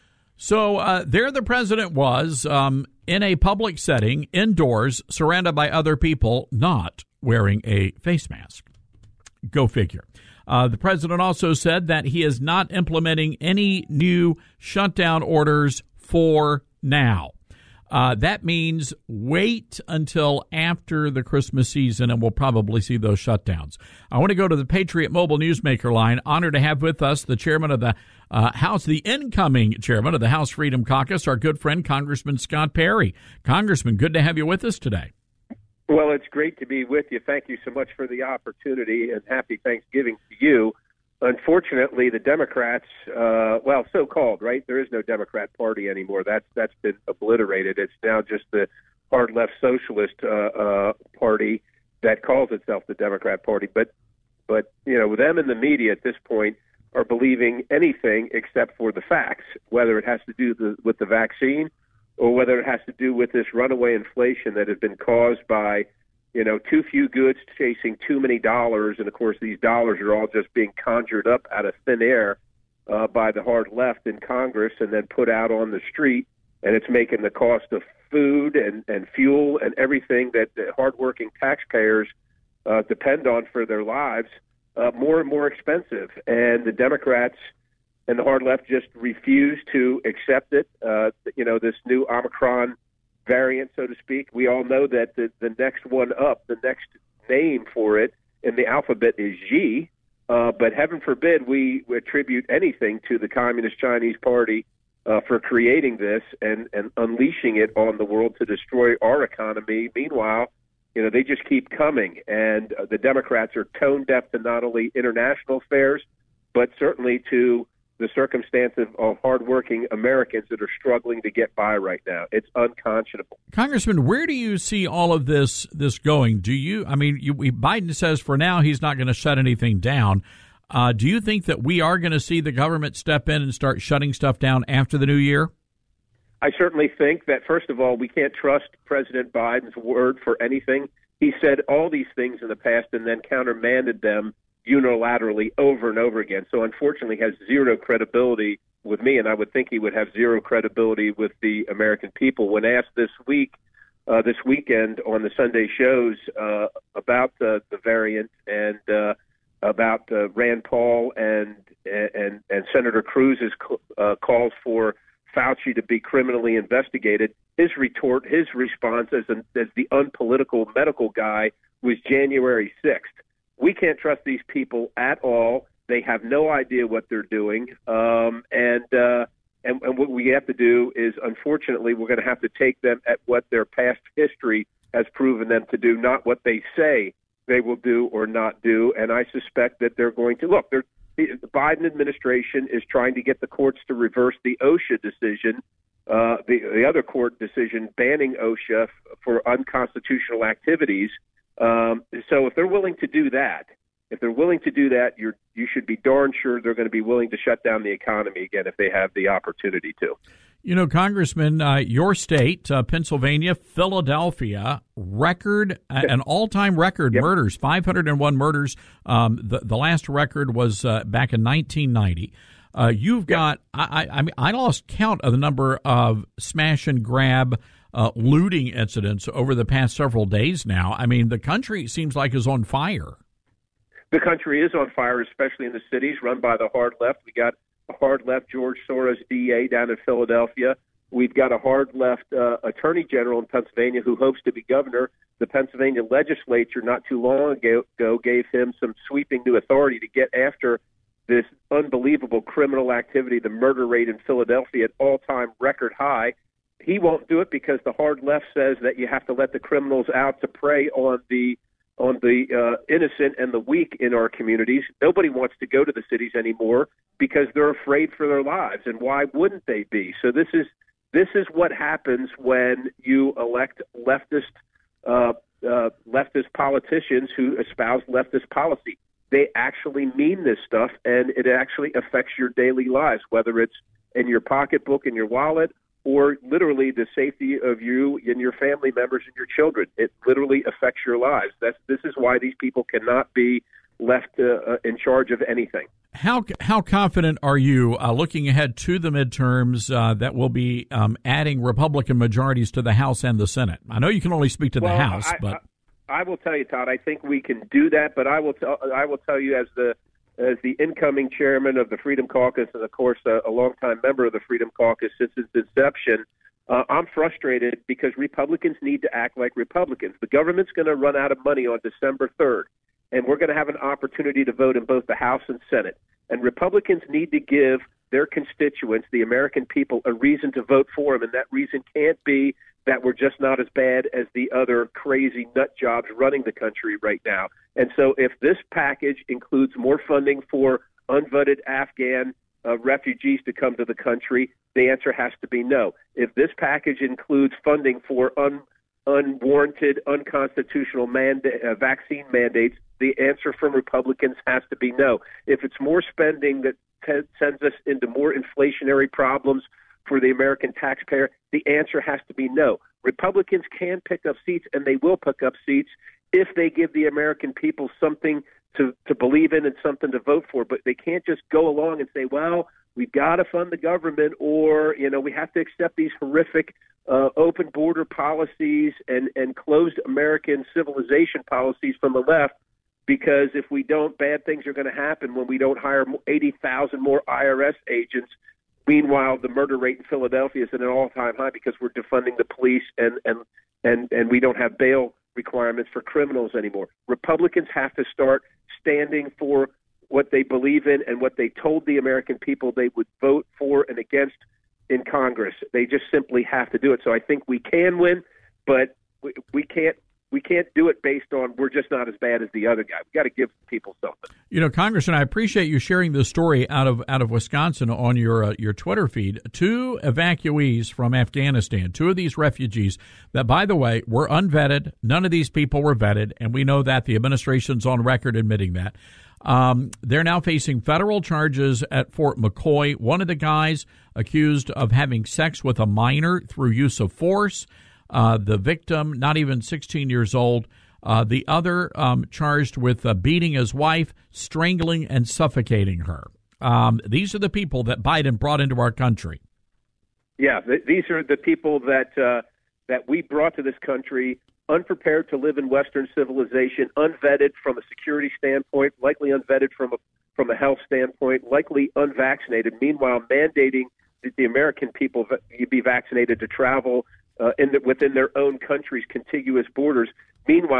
So uh, there the president was um, in a public setting, indoors, surrounded by other people, not wearing a face mask. Go figure. Uh, the president also said that he is not implementing any new shutdown orders for now. Uh, that means wait until after the Christmas season, and we'll probably see those shutdowns. I want to go to the Patriot Mobile Newsmaker line. Honored to have with us the chairman of the uh, House, the incoming chairman of the House Freedom Caucus, our good friend, Congressman Scott Perry. Congressman, good to have you with us today. Well, it's great to be with you. Thank you so much for the opportunity, and happy Thanksgiving to you. Unfortunately, the Democrats, uh, well, so-called, right? There is no Democrat Party anymore. That's that's been obliterated. It's now just the hard left socialist uh, uh, party that calls itself the Democrat Party. But, but you know, them and the media at this point are believing anything except for the facts, whether it has to do the, with the vaccine or whether it has to do with this runaway inflation that has been caused by, you know, too few goods chasing too many dollars. And, of course, these dollars are all just being conjured up out of thin air uh, by the hard left in Congress and then put out on the street. And it's making the cost of food and, and fuel and everything that the hardworking taxpayers uh, depend on for their lives uh, more and more expensive. And the Democrats and the hard left just refuse to accept it. Uh, you know, this new Omicron variant, so to speak. We all know that the, the next one up, the next name for it in the alphabet is Xi, uh, but heaven forbid we attribute anything to the Communist Chinese Party uh, for creating this and, and unleashing it on the world to destroy our economy. Meanwhile, you know, they just keep coming, and uh, the Democrats are tone deaf to not only international affairs, but certainly to the circumstance of, of hardworking Americans that are struggling to get by right now. It's unconscionable. Congressman, where do you see all of this this going? Do you, I mean, you, Biden says for now he's not going to shut anything down. Uh, do you think that we are going to see the government step in and start shutting stuff down after the new year? I certainly think that, first of all, we can't trust President Biden's word for anything. He said all these things in the past and then countermanded them unilaterally over and over again. So unfortunately has zero credibility with me, and I would think he would have zero credibility with the American people. When asked this week, uh, this weekend on the Sunday shows uh, about uh, the variant and uh, about uh, Rand Paul and, and, and Senator Cruz's uh, calls for Fauci to be criminally investigated, his retort, his response as, an, as the unpolitical medical guy was January sixth. we can't trust these people at all. They have no idea what they're doing. Um, and, uh, and, and what we have to do is, unfortunately, we're going to have to take them at what their past history has proven them to do, not what they say they will do or not do. And I suspect that they're going to look. They're, the Biden administration is trying to get the courts to reverse the OSHA decision, uh, the, the other court decision banning OSHA f- for unconstitutional activities. Um, so if they're willing to do that, if they're willing to do that, you're, you should be darn sure they're going to be willing to shut down the economy again if they have the opportunity to. You know, Congressman, uh, your state, uh, Pennsylvania, Philadelphia, record, uh, an all-time record yep. murders, five hundred one murders. Um, the, the last record was uh, back in nineteen ninety. Uh, you've got, yep. I, I mean, I lost count of the number of smash and grab uh, looting incidents over the past several days now. I mean, the country seems like is on fire. The country is on fire, especially in the cities run by the hard left. We got a hard left George Soros D A down in Philadelphia. We've got a hard left uh, attorney general in Pennsylvania who hopes to be governor. The Pennsylvania legislature not too long ago gave him some sweeping new authority to get after this unbelievable criminal activity, the murder rate in Philadelphia at all-time record high. He won't do it because the hard left says that you have to let the criminals out to prey on the on the uh, innocent and the weak in our communities. Nobody wants to go to the cities anymore because they're afraid for their lives. And why wouldn't they be? So this is this is what happens when you elect leftist uh, uh, leftist politicians who espouse leftist policy. They actually mean this stuff, and it actually affects your daily lives, whether it's in your pocketbook, in your wallet, or literally the safety of you and your family members and your children. It literally affects your lives. That's, this is why these people cannot be left uh, in charge of anything. How how confident are you, uh, looking ahead to the midterms, uh, that will be um, adding Republican majorities to the House and the Senate? I know you can only speak to well, the House, I, but I, I will tell you, Todd, I think we can do that, but I will, t- I will tell you as the As the incoming chairman of the Freedom Caucus and, of course, a, a longtime member of the Freedom Caucus since its inception, uh, I'm frustrated because Republicans need to act like Republicans. The government's going to run out of money on December third, and we're going to have an opportunity to vote in both the House and Senate. And Republicans need to give their constituents, the American people, a reason to vote for them, and that reason can't be that we're just not as bad as the other crazy nut jobs running the country right now. And so if this package includes more funding for unvetted Afghan uh, refugees to come to the country, the answer has to be no. If this package includes funding for un, unwarranted, unconstitutional manda- uh, vaccine mandates, the answer from Republicans has to be no. If it's more spending that t- sends us into more inflationary problems for the American taxpayer, the answer has to be no. Republicans can pick up seats, and they will pick up seats if they give the American people something to, to believe in and something to vote for. But they can't just go along and say, well, we've got to fund the government, or, you know, we have to accept these horrific uh, open border policies and, and closed American civilization policies from the left, because if we don't, bad things are going to happen when we don't hire eighty thousand more I R S agents. Meanwhile, the murder rate in Philadelphia is at an all-time high because we're defunding the police and, and, and, and we don't have bail requirements for criminals anymore. Republicans have to start standing for what they believe in and what they told the American people they would vote for and against in Congress. They just simply have to do it. So I think we can win, but we, we can't we can't do it based on we're just not as bad as the other guy. We've got to give people something. You know, Congressman, I appreciate you sharing this story out of out of Wisconsin on your uh, your Twitter feed. Two evacuees from Afghanistan, two of these refugees that, by the way, were unvetted. None of these people were vetted, and we know that. The administration's on record admitting that. Um, they're now facing federal charges at Fort McCoy. One of the guys accused of having sex with a minor through use of force. Uh, the victim, not even sixteen years old. Uh, the other um, charged with uh, beating his wife, strangling and suffocating her. Um, these are the people that Biden brought into our country. Yeah, th- these are the people that uh, that we brought to this country unprepared to live in Western civilization, unvetted from a security standpoint, likely unvetted from a from a health standpoint, likely unvaccinated. Meanwhile, mandating that the American people be vaccinated to travel Uh, in the, within their own country's contiguous borders. Meanwhile,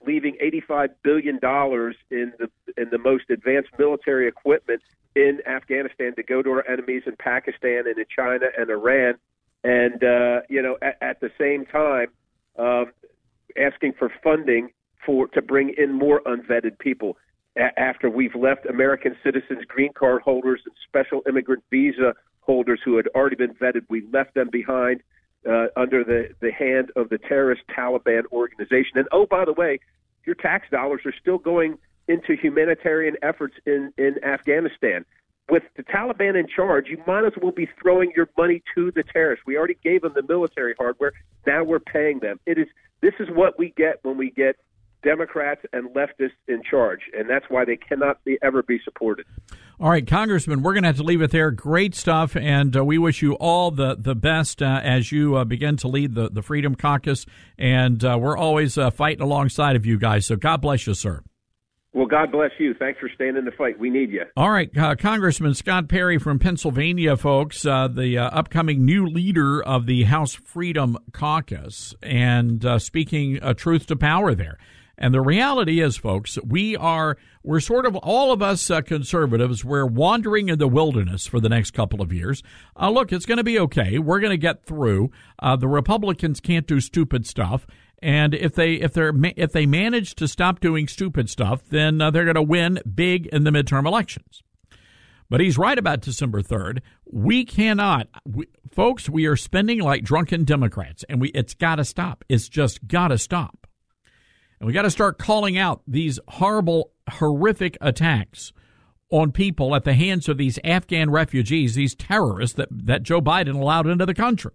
leaving eighty-five billion dollars in the in the most advanced military equipment in Afghanistan to go to our enemies in Pakistan and in China and Iran, and uh, you know, at, at the same time, um, asking for funding for to bring in more unvetted people. A- after we've left American citizens, green card holders, and special immigrant visa holders who had already been vetted, we left them behind uh, under the, the hand of the terrorist Taliban organization. And oh, by the way, your tax dollars are still going into humanitarian efforts in, in Afghanistan. With the Taliban in charge, you might as well be throwing your money to the terrorists. We already gave them the military hardware. Now we're paying them. It is this is what we get when we get Democrats and leftists in charge, and that's why they cannot be, ever be supported. All right, Congressman, we're going to have to leave it there. Great stuff, and uh, we wish you all the, the best uh, as you uh, begin to lead the, the Freedom Caucus, and uh, we're always uh, fighting alongside of you guys, so God bless you, sir. Well, God bless you. Thanks for staying in the fight. We need you. All right, uh, Congressman Scott Perry from Pennsylvania, folks, uh, the uh, upcoming new leader of the House Freedom Caucus, and uh, speaking uh, truth to power there. And the reality is, folks, we are, we're sort of, all of us uh, conservatives, we're wandering in the wilderness for the next couple of years. Uh, look, it's going to be okay. We're going to get through. Uh, the Republicans can't do stupid stuff. And if they, if they're, if they manage to stop doing stupid stuff, then uh, they're going to win big in the midterm elections. But he's right about December third. We cannot, we, folks, we are spending like drunken Democrats, and we, it's got to stop. It's just got to stop. And we got to start calling out these horrible, horrific attacks on people at the hands of these Afghan refugees, these terrorists that, that Joe Biden allowed into the country.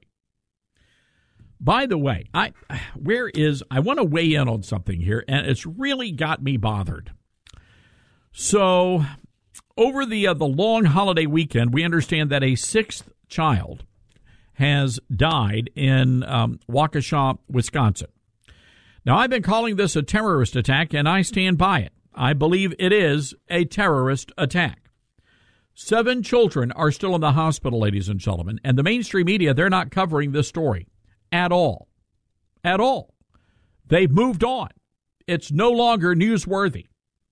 By the way, I where is I want to weigh in on something here, and it's really got me bothered. So, over the uh, the long holiday weekend, we understand that a sixth child has died in um, Waukesha, Wisconsin. Now, I've been calling this a terrorist attack, and I stand by it. I believe it is a terrorist attack. Seven children are still in the hospital, ladies and gentlemen, and the mainstream media, they're not covering this story at all. At all. They've moved on. It's no longer newsworthy.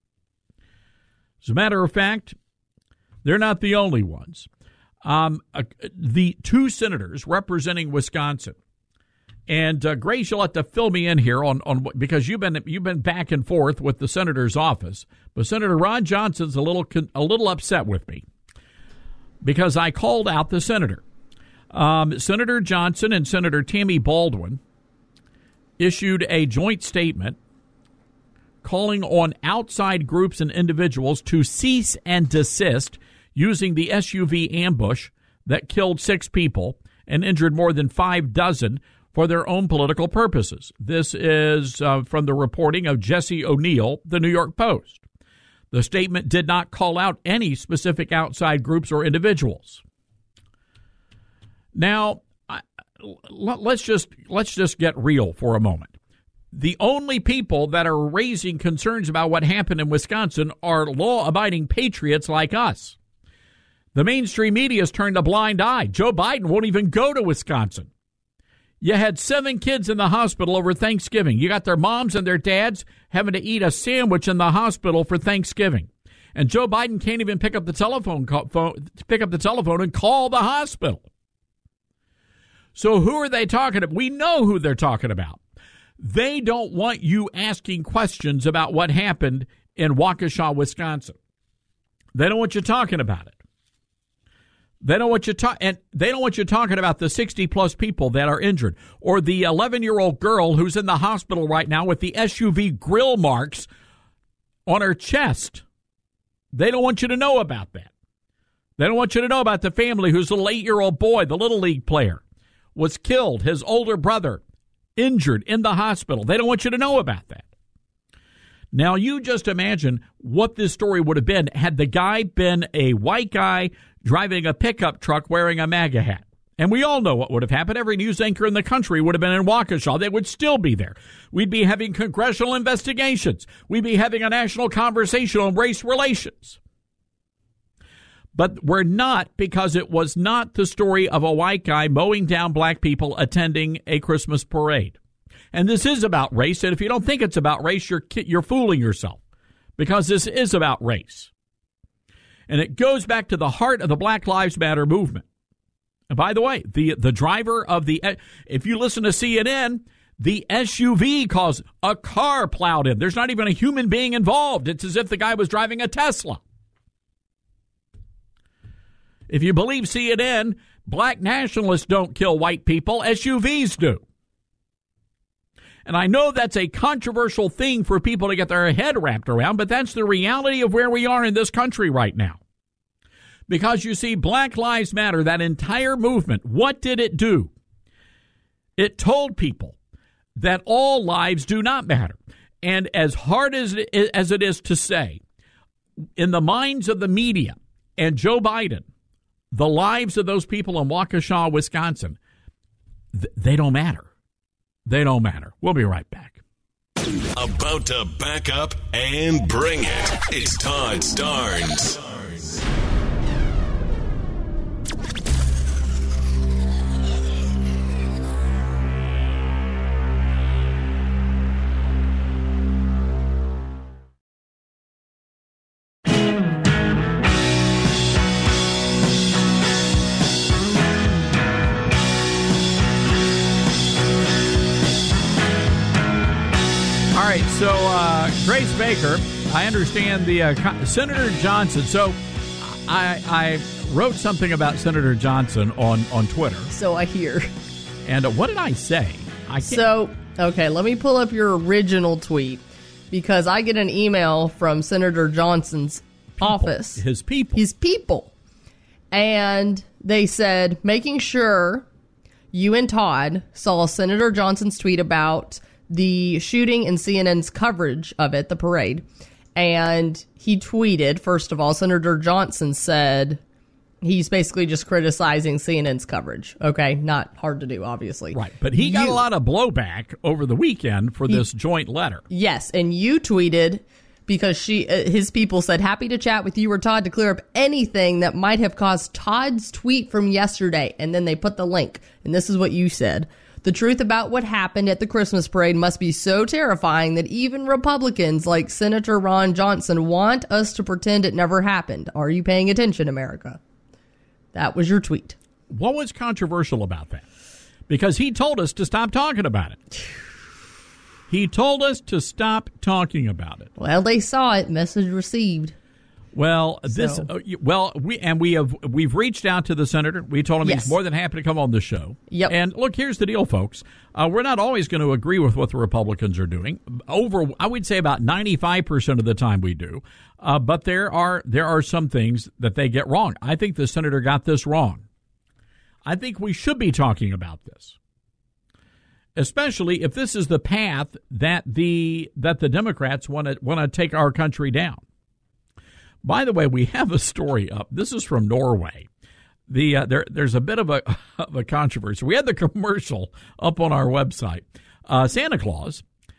As a matter of fact, they're not the only ones. Um, uh, the two senators representing Wisconsin, and uh, Grace, you'll have to fill me in here on, on because you've been you've been back and forth with the senator's office. But Senator Ron Johnson's a little a little upset with me because I called out the senator. Um, Senator Johnson and Senator Tammy Baldwin issued a joint statement calling on outside groups and individuals to cease and desist using the S U V ambush that killed six people and injured more than five dozen for their own political purposes. This is uh, from the reporting of Jesse O'Neill, the New York Post. The statement did not call out any specific outside groups or individuals. Now, I, let's just let's just get real for a moment. The only people that are raising concerns about what happened in Wisconsin are law-abiding patriots like us. The mainstream media has turned a blind eye. Joe Biden won't even go to Wisconsin. You had seven kids in the hospital over Thanksgiving. You got their moms and their dads having to eat a sandwich in the hospital for Thanksgiving. And Joe Biden can't even pick up the telephone, call, phone, pick up the telephone and call the hospital. So who are they talking about? We know who they're talking about. They don't want you asking questions about what happened in Waukesha, Wisconsin. They don't want you talking about it. They don't want you ta- and they don't want you talking about the sixty plus people that are injured, or the eleven year old girl who's in the hospital right now with the S U V grill marks on her chest. They don't want you to know about that. They don't want you to know about the family whose little eight year old boy, the Little League player, was killed. His older brother injured in the hospital. They don't want you to know about that. Now, you just imagine what this story would have been had the guy been a white guy driving a pickup truck wearing a MAGA hat. And we all know what would have happened. Every news anchor in the country would have been in Waukesha. They would still be there. We'd be having congressional investigations. We'd be having a national conversation on race relations. But we're not, because it was not the story of a white guy mowing down black people attending a Christmas parade. And this is about race. And if you don't think it's about race, you're you're fooling yourself, because this is about race. And it goes back to the heart of the Black Lives Matter movement. And by the way, the the driver of the, if you listen to C N N, the S U V caused a car plowed in. There's not even a human being involved. It's as if the guy was driving a Tesla. If you believe C N N, black nationalists don't kill white people. S U Vs do. And I know that's a controversial thing for people to get their head wrapped around, but that's the reality of where we are in this country right now. Because you see, Black Lives Matter, that entire movement, what did it do? It told people that all lives do not matter. And as hard as it is, as it is to say, in the minds of the media and Joe Biden, the lives of those people in Waukesha, Wisconsin, th- they don't matter. They don't matter. We'll be right back. About to back up and bring it. It's Todd Starnes. So, uh, Grace Baker, I understand the uh, Senator Johnson. So, I, I wrote something about Senator Johnson on, on Twitter. So I hear. And uh, what did I say? I can't... So, okay, let me pull up your original tweet, because I get an email from Senator Johnson's people. office. His people. His people. And they said, making sure you and Todd saw Senator Johnson's tweet about the shooting and C N N's coverage of it, the parade. And he tweeted, first of all, Senator Johnson said he's basically just criticizing C N N's coverage. Okay, not hard to do, obviously. Right, but he got you, a lot of blowback over the weekend for he, this joint letter. Yes, and you tweeted, because she, uh, his people said, happy to chat with you or Todd to clear up anything that might have caused Todd's tweet from yesterday. And then they put the link, and this is what you said. The truth about what happened at the Christmas parade must be so terrifying that even Republicans like Senator Ron Johnson want us to pretend it never happened. Are you paying attention, America? That was your tweet. What was controversial about that? Because he told us to stop talking about it. He told us to stop talking about it. Well, they saw it. Message received. Well, this So. uh, well, we and we have we've reached out to the senator. We told him Yes. he's more than happy to come on the show. Yep. And look, here's the deal, folks. Uh, we're not always going to agree with what the Republicans are doing. Over, I would say, about ninety-five percent of the time we do. Uh, but there are there are some things that they get wrong. I think the senator got this wrong. I think we should be talking about this, especially if this is the path that the that the Democrats want to want to take our country down. By the way, we have a story up. This is from Norway. The uh, there there's a bit of a of a controversy. We had the commercial up on our website. Uh, Santa Claus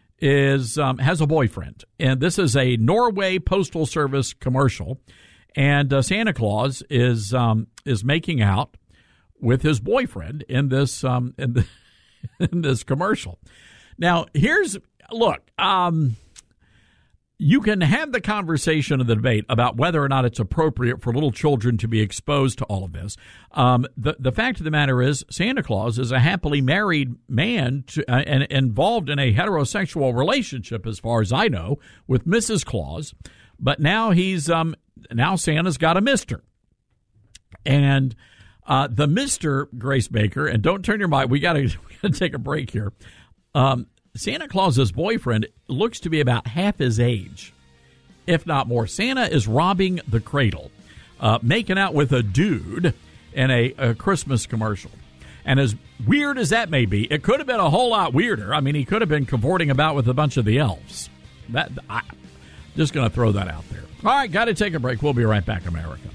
is um, has a boyfriend, and this is a Norway Postal Service commercial. And uh, Santa Claus is um, is making out with his boyfriend in this um, in, the, in this commercial. Now, here's look. Um, You can have the conversation and the debate about whether or not it's appropriate for little children to be exposed to all of this. Um, the the fact of the matter is, Santa Claus is a happily married man to, uh, and involved in a heterosexual relationship, as far as I know, with Missus Claus. But now he's um now Santa's got a Mister, and uh, the Mister Grace Baker. And don't turn your mind. We got to we got to take a break here. Um, Santa Claus's boyfriend looks to be about half his age, if not more. Santa is robbing the cradle, uh, making out with a dude in a, a Christmas commercial. And as weird as that may be, it could have been a whole lot weirder. I mean, he could have been cavorting about with a bunch of the elves. That I, just going to throw that out there. All right, got to take a break. We'll be right back, America.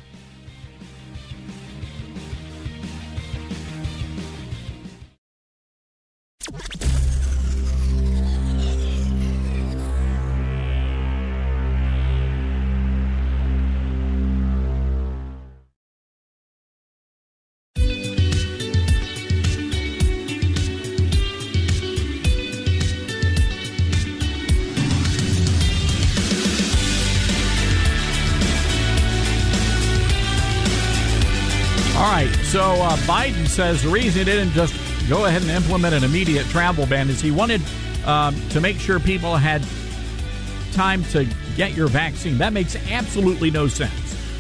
So uh, Biden says the reason he didn't just go ahead and implement an immediate travel ban is he wanted um, to make sure people had time to get your vaccine. That makes absolutely no sense.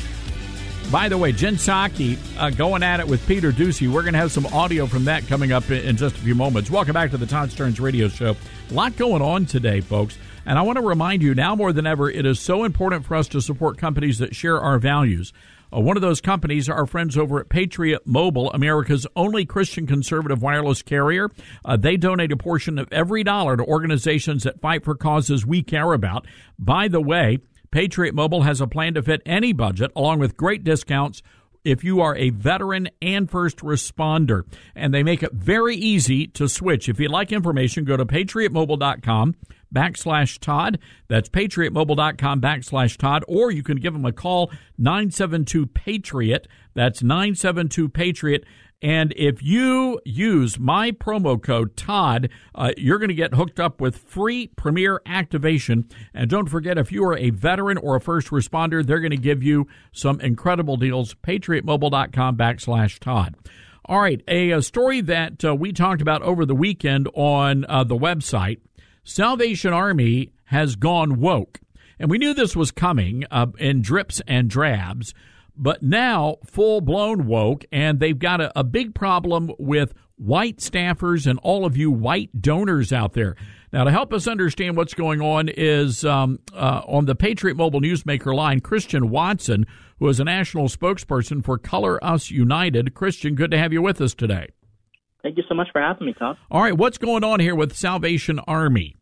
By the way, Jen Psaki uh, going at it with Peter Doocy. We're going to have some audio from that coming up in, in just a few moments. Welcome back to the Todd Stearns Radio Show. A lot going on today, folks. And I want to remind you, now more than ever, it is so important for us to support companies that share our values. Uh, one of those companies are our friends over at Patriot Mobile, America's only Christian conservative wireless carrier. Uh, they donate a portion of every dollar to organizations that fight for causes we care about. By the way, Patriot Mobile has a plan to fit any budget, along with great discounts if you are a veteran and first responder. And they make it very easy to switch. If you'd like information, go to patriotmobile.com backslash Todd. That's patriotmobile.com backslash Todd. Or you can give them a call, nine seven two PATRIOT. That's nine seven two PATRIOT. And if you use my promo code Todd, uh, you're going to get hooked up with free Premier activation. And don't forget, if you are a veteran or a first responder, they're going to give you some incredible deals. patriotmobile.com backslash Todd. All right, a, a story that uh, we talked about over the weekend on uh, the website. Salvation Army has gone woke. And we knew this was coming uh, in drips and drabs. But now, full-blown woke, and they've got a, a big problem with white staffers and all of you white donors out there. Now, to help us understand what's going on is um, uh, on the Patriot Mobile Newsmaker line, Christian Watson, who is a national spokesperson for Color Us United. Christian, good to have you with us today. Thank you so much for having me, Todd. All right, what's going on here with Salvation Army?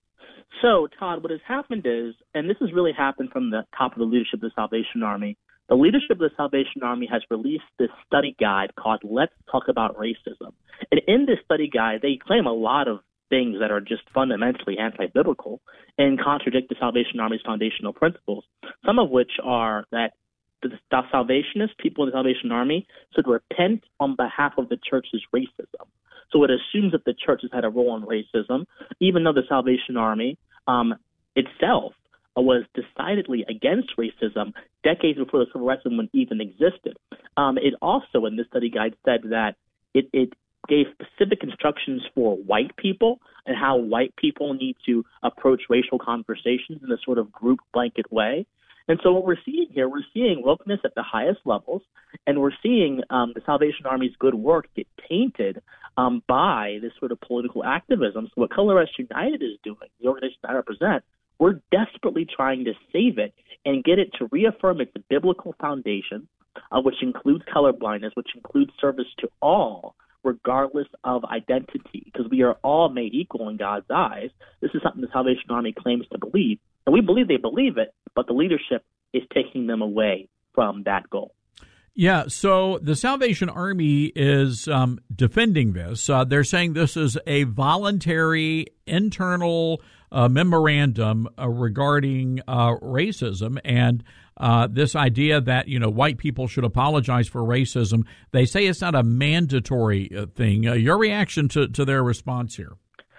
So, Todd, what has happened is, and this has really happened from the top of the leadership of the Salvation Army, the leadership of the Salvation Army has released this study guide called Let's Talk About Racism. And in this study guide, they claim a lot of things that are just fundamentally anti-biblical and contradict the Salvation Army's foundational principles, some of which are that the, the Salvationists, people in the Salvation Army, should repent on behalf of the church's racism. So it assumes that the church has had a role in racism, even though the Salvation Army um, itself was decidedly against racism decades before the civil rights movement even existed. Um, it also, in this study guide, said that it, it gave specific instructions for white people and how white people need to approach racial conversations in a sort of group blanket way. And so what we're seeing here, we're seeing wokeness at the highest levels, and we're seeing um, the Salvation Army's good work get tainted um, by this sort of political activism. So what Color Us United is doing, the organization I represent, we're desperately trying to save it and get it to reaffirm its biblical foundation, uh, which includes colorblindness, which includes service to all, regardless of identity, because we are all made equal in God's eyes. This is something the Salvation Army claims to believe, and we believe they believe it, but the leadership is taking them away from that goal. Yeah, so the Salvation Army is um, defending this. Uh, they're saying this is a voluntary internal uh, memorandum uh, regarding uh, racism and uh, this idea that, you know, white people should apologize for racism. They say it's not a mandatory uh, thing. Uh, your reaction to, to their response here?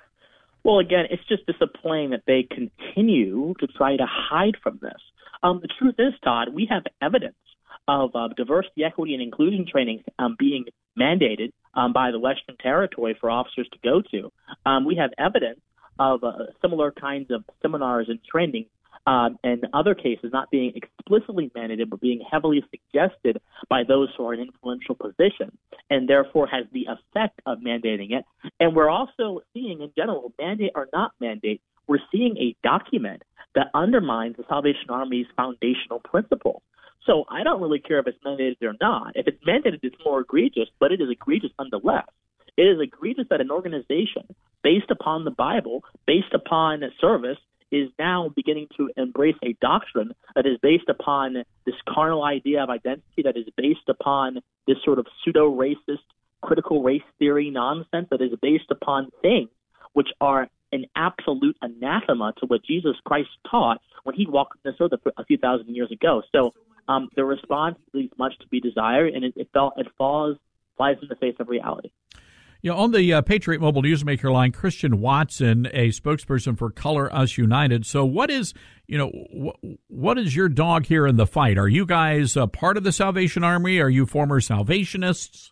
Well, again, it's just disappointing that they continue to try to hide from this. Um, the truth is, Todd, we have evidence of uh, diversity, equity, and inclusion training um, being mandated um, by the Western Territory for officers to go to. Um, we have evidence of uh, similar kinds of seminars and training um, and other cases not being explicitly mandated but being heavily suggested by those who are in influential positions, and therefore has the effect of mandating it. And we're also seeing, in general, mandate or not mandate, we're seeing a document that undermines the Salvation Army's foundational principles. So I don't really care if it's mandated or not. If it's mandated, it's more egregious, but it is egregious nonetheless. It is egregious that an organization based upon the Bible, based upon service, is now beginning to embrace a doctrine that is based upon this carnal idea of identity, that is based upon this sort of pseudo-racist, critical race theory nonsense that is based upon things which are an absolute anathema to what Jesus Christ taught when he walked this earth a few thousand years ago. So um, the response leaves much to be desired, and it, it, fell, it falls, flies in the face of reality. Yeah, on the uh, Patriot Mobile Newsmaker line, Christian Watson, a spokesperson for Color Us United. So what is, you know, wh- what is your dog here in the fight? Are you guys uh, part of the Salvation Army? Are you former Salvationists?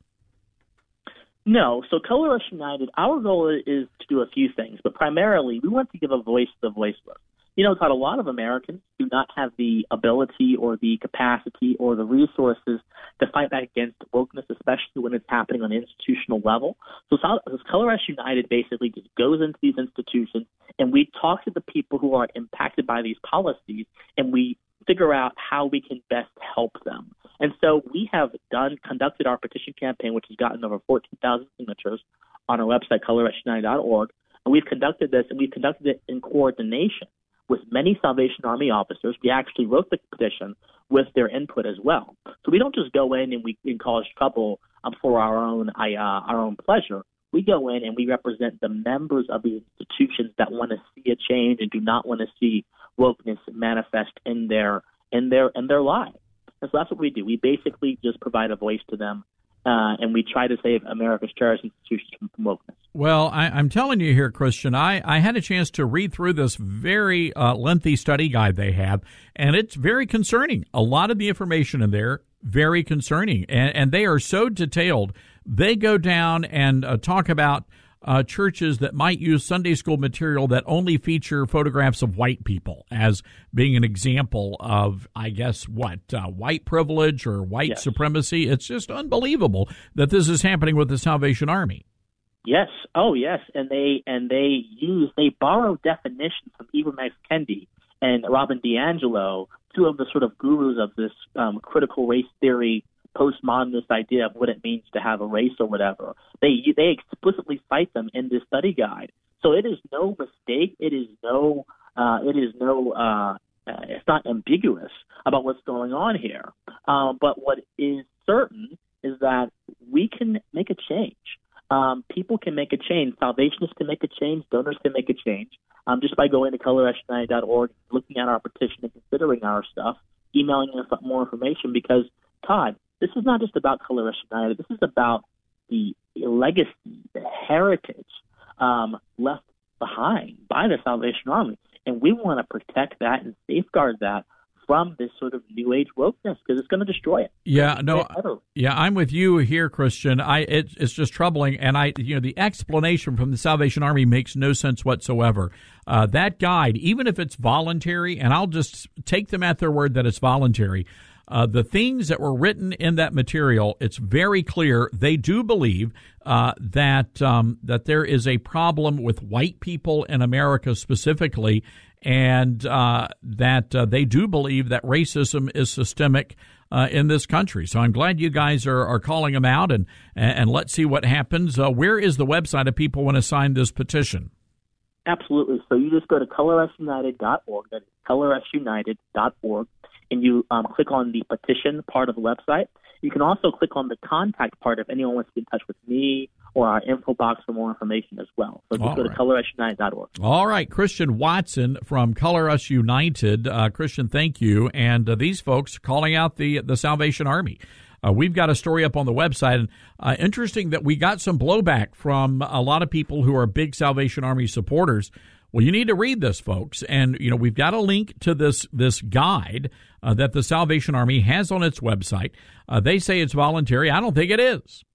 No. So Color Us United, our goal is to do a few things, but primarily we want to give a voice to the voiceless. You know, Todd, a lot of Americans do not have the ability or the capacity or the resources to fight back against wokeness, especially when it's happening on an institutional level. So Color Us United basically just goes into these institutions, and we talk to the people who are impacted by these policies, and we figure out how we can best help them. And so we have done conducted our petition campaign, which has gotten over fourteen thousand signatures on our website, color us united dot org. And we've conducted this, and we've conducted it in coordination with many Salvation Army officers. We actually wrote the petition with their input as well. So we don't just go in and we and cause trouble um, for our own uh, our own pleasure. We go in and we represent the members of these institutions that want to see a change and do not want to see wokeness manifest in their in their in their lives. And so that's what we do. We basically just provide a voice to them, uh, and we try to save America's cherished institutions from wokeness. Well, I, I'm telling you here, Christian, I, I had a chance to read through this very uh, lengthy study guide they have, and it's very concerning. A lot of the information in there, very concerning, and, and they are so detailed. They go down and uh, talk about uh, churches that might use Sunday school material that only feature photographs of white people as being an example of, I guess, what, uh, white privilege or white yes. supremacy. It's just unbelievable that this is happening with the Salvation Army. Yes. Oh, yes. And they and they use they borrow definitions from Ibram X. Kendi and Robin DiAngelo, two of the sort of gurus of this um, critical race theory, postmodernist idea of what it means to have a race or whatever. They they explicitly cite them in this study guide. So it is no mistake. It is no. Uh, it is no. Uh, uh, it's not ambiguous about what's going on here. Um, but what is certain is that we can make a change. Um, people can make a change. Salvationists can make a change. Donors can make a change um, just by going to color us united dot org, looking at our petition and considering our stuff, emailing us more information. Because, Todd, this is not just about Color Us United. This is about the legacy, the heritage um, left behind by the Salvation Army. And we want to protect that and safeguard that from this sort of new age wokeness, because it's going to destroy it. Yeah, no, yeah, I'm with you here, Christian. I it, it's just troubling, and I, you know, the explanation from the Salvation Army makes no sense whatsoever. Uh, that guide, even if it's voluntary, and I'll just take them at their word that it's voluntary. Uh, the things that were written in that material, it's very clear they do believe uh, that um, that there is a problem with white people in America specifically, and uh, that uh, they do believe that racism is systemic uh, in this country. So I'm glad you guys are, are calling them out, and and let's see what happens. Uh, where is the website if people want to sign this petition? Absolutely. So you just go to color us united dot org. That is color us united dot org. And you um, click on the petition part of the website. You can also click on the contact part if anyone wants to get in touch with me or our info box for more information as well. So just All go right. to color us united dot org. All right. Christian Watson from Color Us United. Uh, Christian, thank you. And uh, these folks calling out the, the Salvation Army. Uh, we've got a story up on the website, and uh, interesting that we got some blowback from a lot of people who are big Salvation Army supporters. Well, you need to read this, folks, and you know we've got a link to this this guide uh, that the Salvation Army has on its website. Uh, they say it's voluntary. I don't think it is.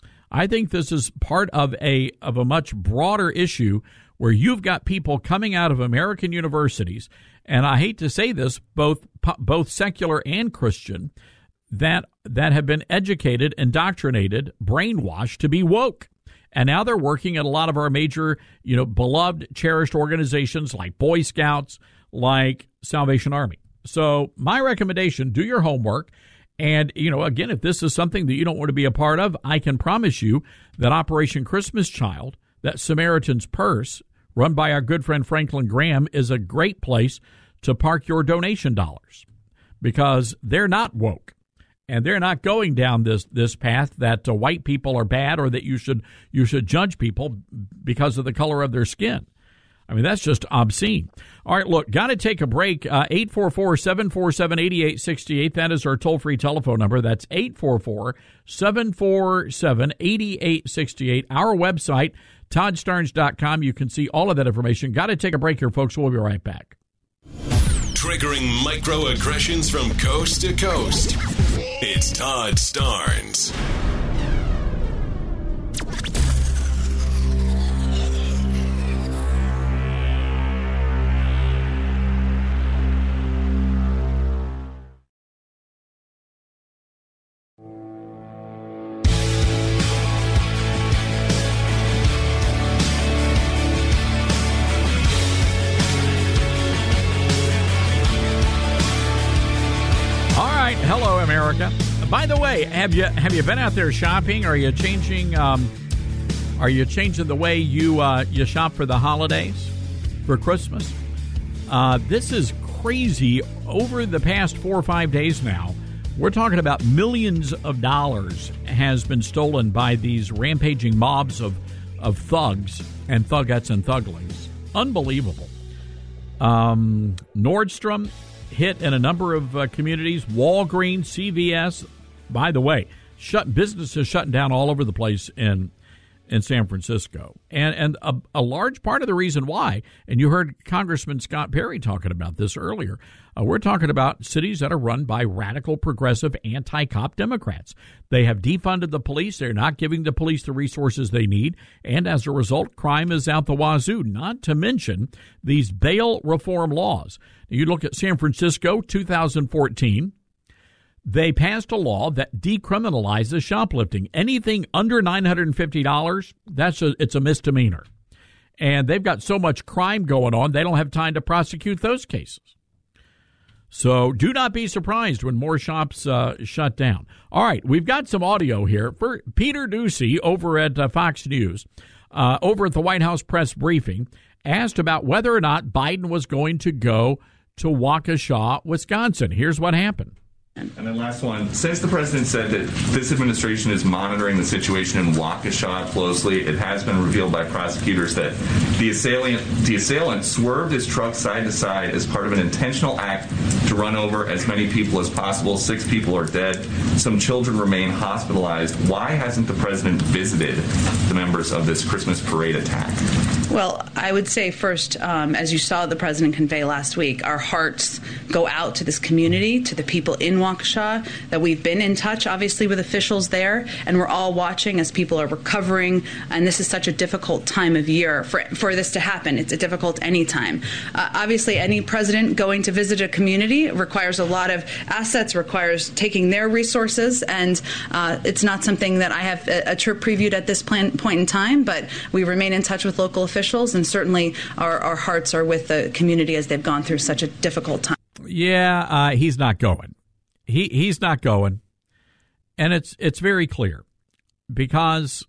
I think this is part of a of a much broader issue where you've got people coming out of American universities, and I hate to say this, both both secular and Christian, that that have been educated, indoctrinated, brainwashed to be woke. And now they're working at a lot of our major, you know, beloved, cherished organizations like Boy Scouts, like Salvation Army. So my recommendation, do your homework. And, you know, again, if this is something that you don't want to be a part of, I can promise you that Operation Christmas Child, that Samaritan's Purse, run by our good friend Franklin Graham, is a great place to park your donation dollars because they're not woke. And they're not going down this this path that uh, white people are bad or that you should you should judge people because of the color of their skin. I mean, that's just obscene. All right, look, got to take a break. Uh, eight four four, seven four seven, eight eight six eight. That is our toll-free telephone number. That's eight four four, seven four seven, eight eight six eight. Our website, todd starnes dot com. You can see all of that information. Got to take a break here, folks. We'll be right back. Triggering microaggressions from coast to coast. It's Todd Starnes. Hello, America. By the way, have you have you been out there shopping? Are you changing? Um, are you changing the way you uh, you shop for the holidays, for Christmas? Uh, this is crazy. Over the past four or five days now, we're talking about millions of dollars has been stolen by these rampaging mobs of of thugs and thugettes and thuglings. Unbelievable. Um, Nordstrom hit in a number of uh, communities. Walgreens, C V S, by the way, shut businesses shutting down all over the place in in San Francisco. And and a, a large part of the reason why, and you heard Congressman Scott Perry talking about this earlier, uh, we're talking about cities that are run by radical, progressive, anti-cop Democrats. They have defunded the police. They're not giving the police the resources they need. And as a result, crime is out the wazoo, not to mention these bail reform laws. You look at San Francisco, two thousand fourteen, they passed a law that decriminalizes shoplifting. Anything under nine hundred fifty dollars, that's a, it's a misdemeanor. And they've got so much crime going on, they don't have time to prosecute those cases. So do not be surprised when more shops uh, shut down. All right, we've got some audio here. For Peter Doocy over at uh, Fox News, uh, over at the White House press briefing, asked about whether or not Biden was going to go to Waukesha, Wisconsin. Here's what happened. And then last one, since the president said that this administration is monitoring the situation in Waukesha closely, it has been revealed by prosecutors that the assailant, the assailant swerved his truck side to side as part of an intentional act to run over as many people as possible. Six people are dead. Some children remain hospitalized. Why hasn't the president visited the members of this Christmas parade attack? Well, I would say first, um, as you saw the president convey last week, our hearts go out to this community, to the people in Waukesha, that we've been in touch, obviously, with officials there, and we're all watching as people are recovering, and this is such a difficult time of year for, for this to happen. It's a difficult any time. Uh, obviously, any president going to visit a community requires a lot of assets, requires taking their resources, and uh, it's not something that I have a, a trip previewed at this plan, point in time, but we remain in touch with local officials, and certainly our, our hearts are with the community as they've gone through such a difficult time. Yeah, uh, he's not going. He he's not going, and it's it's very clear because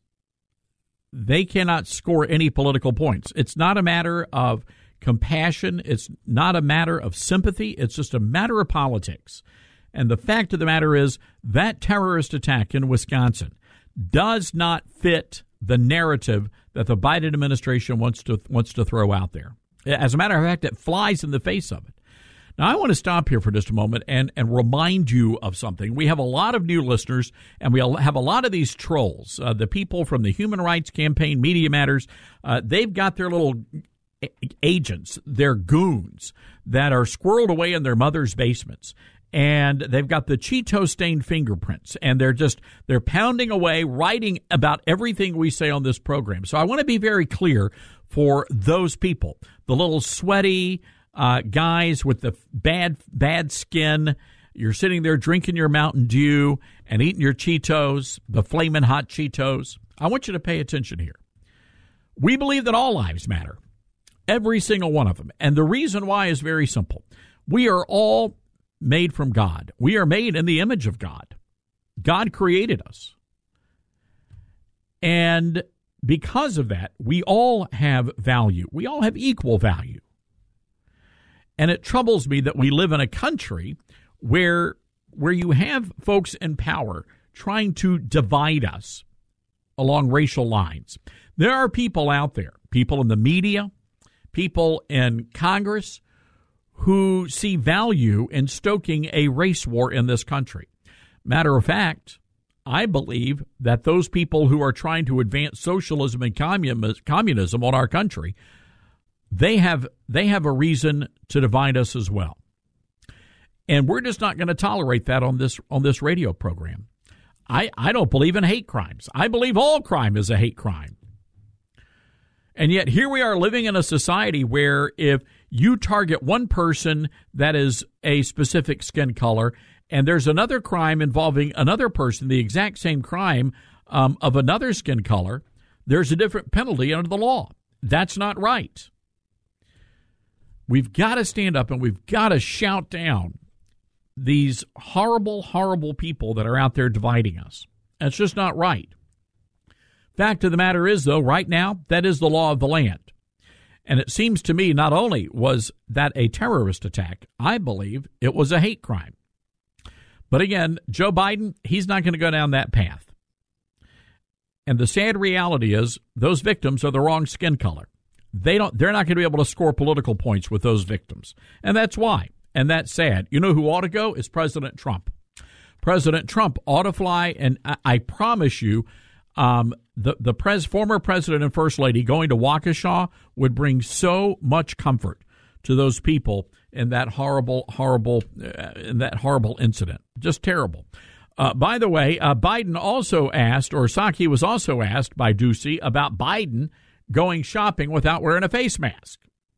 they cannot score any political points. It's not a matter of compassion. It's not a matter of sympathy. It's just a matter of politics. And the fact of the matter is that terrorist attack in Wisconsin does not fit the narrative that the Biden administration wants to wants to throw out there. As a matter of fact, it flies in the face of it. Now, I want to stop here for just a moment and, and remind you of something. We have a lot of new listeners, and we have a lot of these trolls, uh, the people from the Human Rights Campaign, Media Matters. Uh, they've got their little agents, their goons, that are squirreled away in their mother's basements. And they've got the Cheeto-stained fingerprints, and they're just, they're pounding away, writing about everything we say on this program. So I want to be very clear for those people, the little sweaty uh, guys with the bad, bad skin. You're sitting there drinking your Mountain Dew and eating your Cheetos, the flaming hot Cheetos. I want you to pay attention here. We believe that all lives matter, every single one of them. And the reason why is very simple. We are all made from God. We are made in the image of God. God created us. And because of that, we all have value. We all have equal value. And it troubles me that we live in a country where, where you have folks in power trying to divide us along racial lines. There are people out there, people in the media, people in Congress who see value in stoking a race war in this country. Matter of fact, I believe that those people who are trying to advance socialism and communism on our country, they have they have a reason to divide us as well. And we're just not going to tolerate that on this on this radio program. I, I don't believe in hate crimes. I believe all crime is a hate crime. And yet here we are living in a society where if you target one person that is a specific skin color and there's another crime involving another person, the exact same crime um, of another skin color, there's a different penalty under the law. That's not right. We've got to stand up and we've got to shout down these horrible, horrible people that are out there dividing us. That's just not right. Fact of the matter is, though, right now, that is the law of the land. And it seems to me not only was that a terrorist attack, I believe it was a hate crime. But again, Joe Biden, he's not going to go down that path. And the sad reality is those victims are the wrong skin color. They don't, they're not going to be able to score political points with those victims. And that's why. And that's sad. You know who ought to go? Is President Trump. President Trump ought to fly, and I, I promise you, um, the the pres, former president and first lady going to Waukesha would bring so much comfort to those people in that horrible, horrible, uh, in that horrible incident. Just terrible. Uh, by the way, uh, Biden also asked, or Psaki was also asked by Ducey about Biden going shopping without wearing a face mask.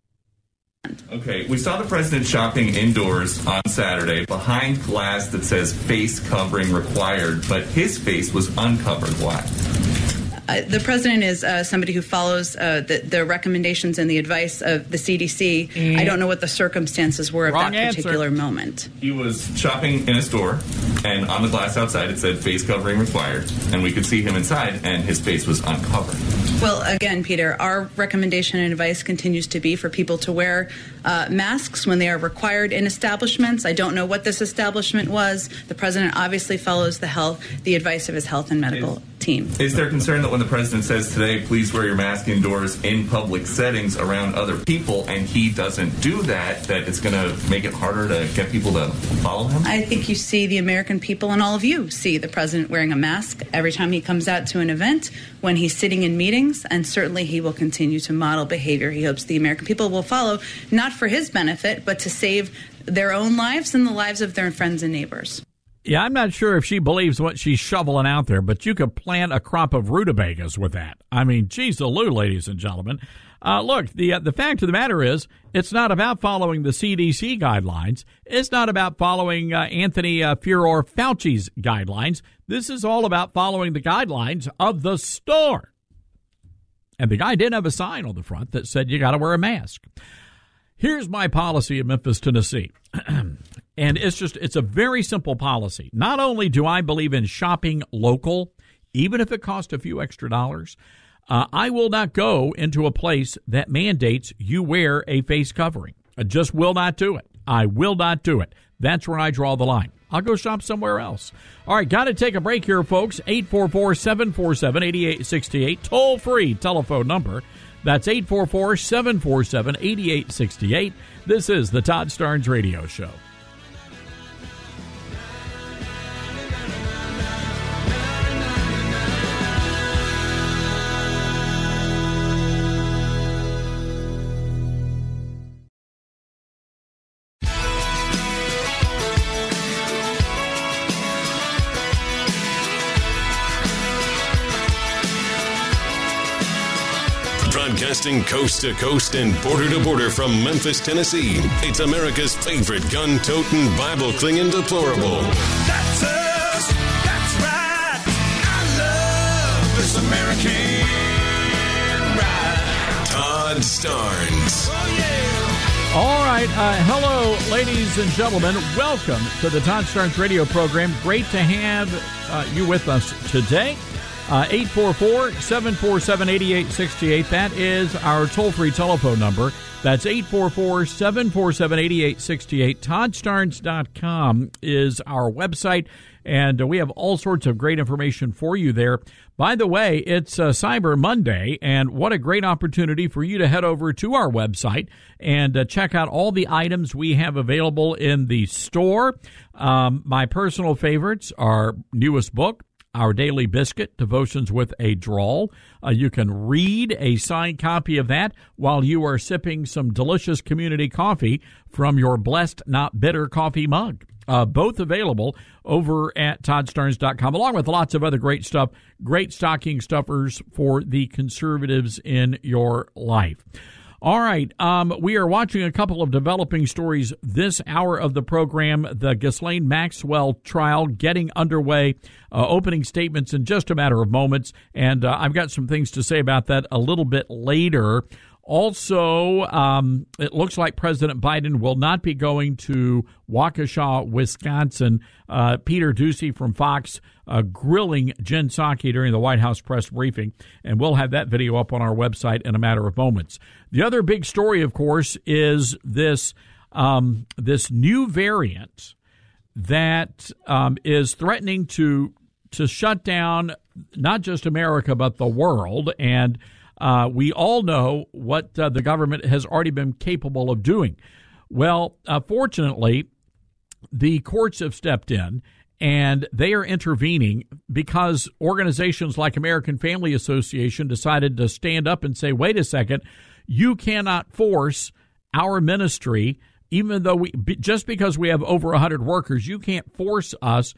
Okay, we saw the president shopping indoors on Saturday behind glass that says face covering required, but his face was uncovered. Why? Uh, the president is uh, somebody who follows uh, the, the recommendations and the advice of the C D C. Mm. I don't know what the circumstances were of Wrong that answer. particular moment. He was shopping in a store, and on the glass outside it said face covering required, and we could see him inside, and his face was uncovered. Well, again, Peter, our recommendation and advice continues to be for people to wear uh, masks when they are required in establishments. I don't know what this establishment was. The president obviously follows the health, the advice of his health and medical is, team. Is there concern that when the president says today, please wear your mask indoors in public settings around other people, and he doesn't do that, that it's going to make it harder to get people to follow him? I think you see the American people, and all of you see the president wearing a mask every time he comes out to an event, when he's sitting in meetings, and certainly he will continue to model behavior he hopes the American people will follow, not for his benefit, but to save their own lives and the lives of their friends and neighbors. Yeah, I'm not sure if she believes what she's shoveling out there, but you could plant a crop of rutabagas with that. I mean, geez, Lou, ladies and gentlemen. Uh, look, the uh, the fact of the matter is, it's not about following the C D C guidelines. It's not about following uh, Anthony uh, Furor Fauci's guidelines. This is all about following the guidelines of the store. And the guy did have a sign on the front that said you got to wear a mask. Here's my policy in Memphis, Tennessee. And it's just, it's a very simple policy. Not only do I believe in shopping local, even if it costs a few extra dollars, uh, I will not go into a place that mandates you wear a face covering. I just will not do it. I will not do it. That's where I draw the line. I'll go shop somewhere else. All right, got to take a break here, folks. eight four four, seven four seven, eight eight six eight, toll-free telephone number. That's eight four four, seven four seven, eight eight six eight. This is the Todd Starnes Radio Show. Broadcasting coast to coast and border to border from Memphis, Tennessee. It's America's favorite gun-toting, Bible-clinging deplorable. That's us. That's right. I love this American ride. Todd Starnes. Oh, yeah. All right. Uh, hello, ladies and gentlemen. Welcome to the Todd Starnes Radio program. Great to have uh, you with us today. Uh, eight four four, seven four seven, eight eight six eight. That is our toll-free telephone number. That's eight four four, seven four seven, eight eight six eight. Todd Starnes dot com is our website. And uh, we have all sorts of great information for you there. By the way, it's uh, Cyber Monday, and what a great opportunity for you to head over to our website and uh, check out all the items we have available in the store. Um, my personal favorites are newest book, Our Daily Biscuit, Devotions with a Drawl. Uh, you can read a signed copy of that while you are sipping some delicious community coffee from your Blessed Not Bitter coffee mug. Uh, both available over at Todd Starnes dot com, along with lots of other great stuff, great stocking stuffers for the conservatives in your life. All right, um, we are watching a couple of developing stories this hour of the program. The Ghislaine Maxwell trial getting underway, uh, opening statements in just a matter of moments, and uh, I've got some things to say about that a little bit later. Also, um, it looks like President Biden will not be going to Waukesha, Wisconsin. Uh, Peter Doocy from Fox uh, grilling Jen Psaki during the White House press briefing, and we'll have that video up on our website in a matter of moments. The other big story, of course, is this um, this new variant that um, is threatening to to shut down not just America but the world. And Uh, we all know what uh, the government has already been capable of doing. Well, uh, fortunately, the courts have stepped in, and they are intervening because organizations like American Family Association decided to stand up and say, wait a second, you cannot force our ministry, even though we, just because we have over one hundred workers, you can't force us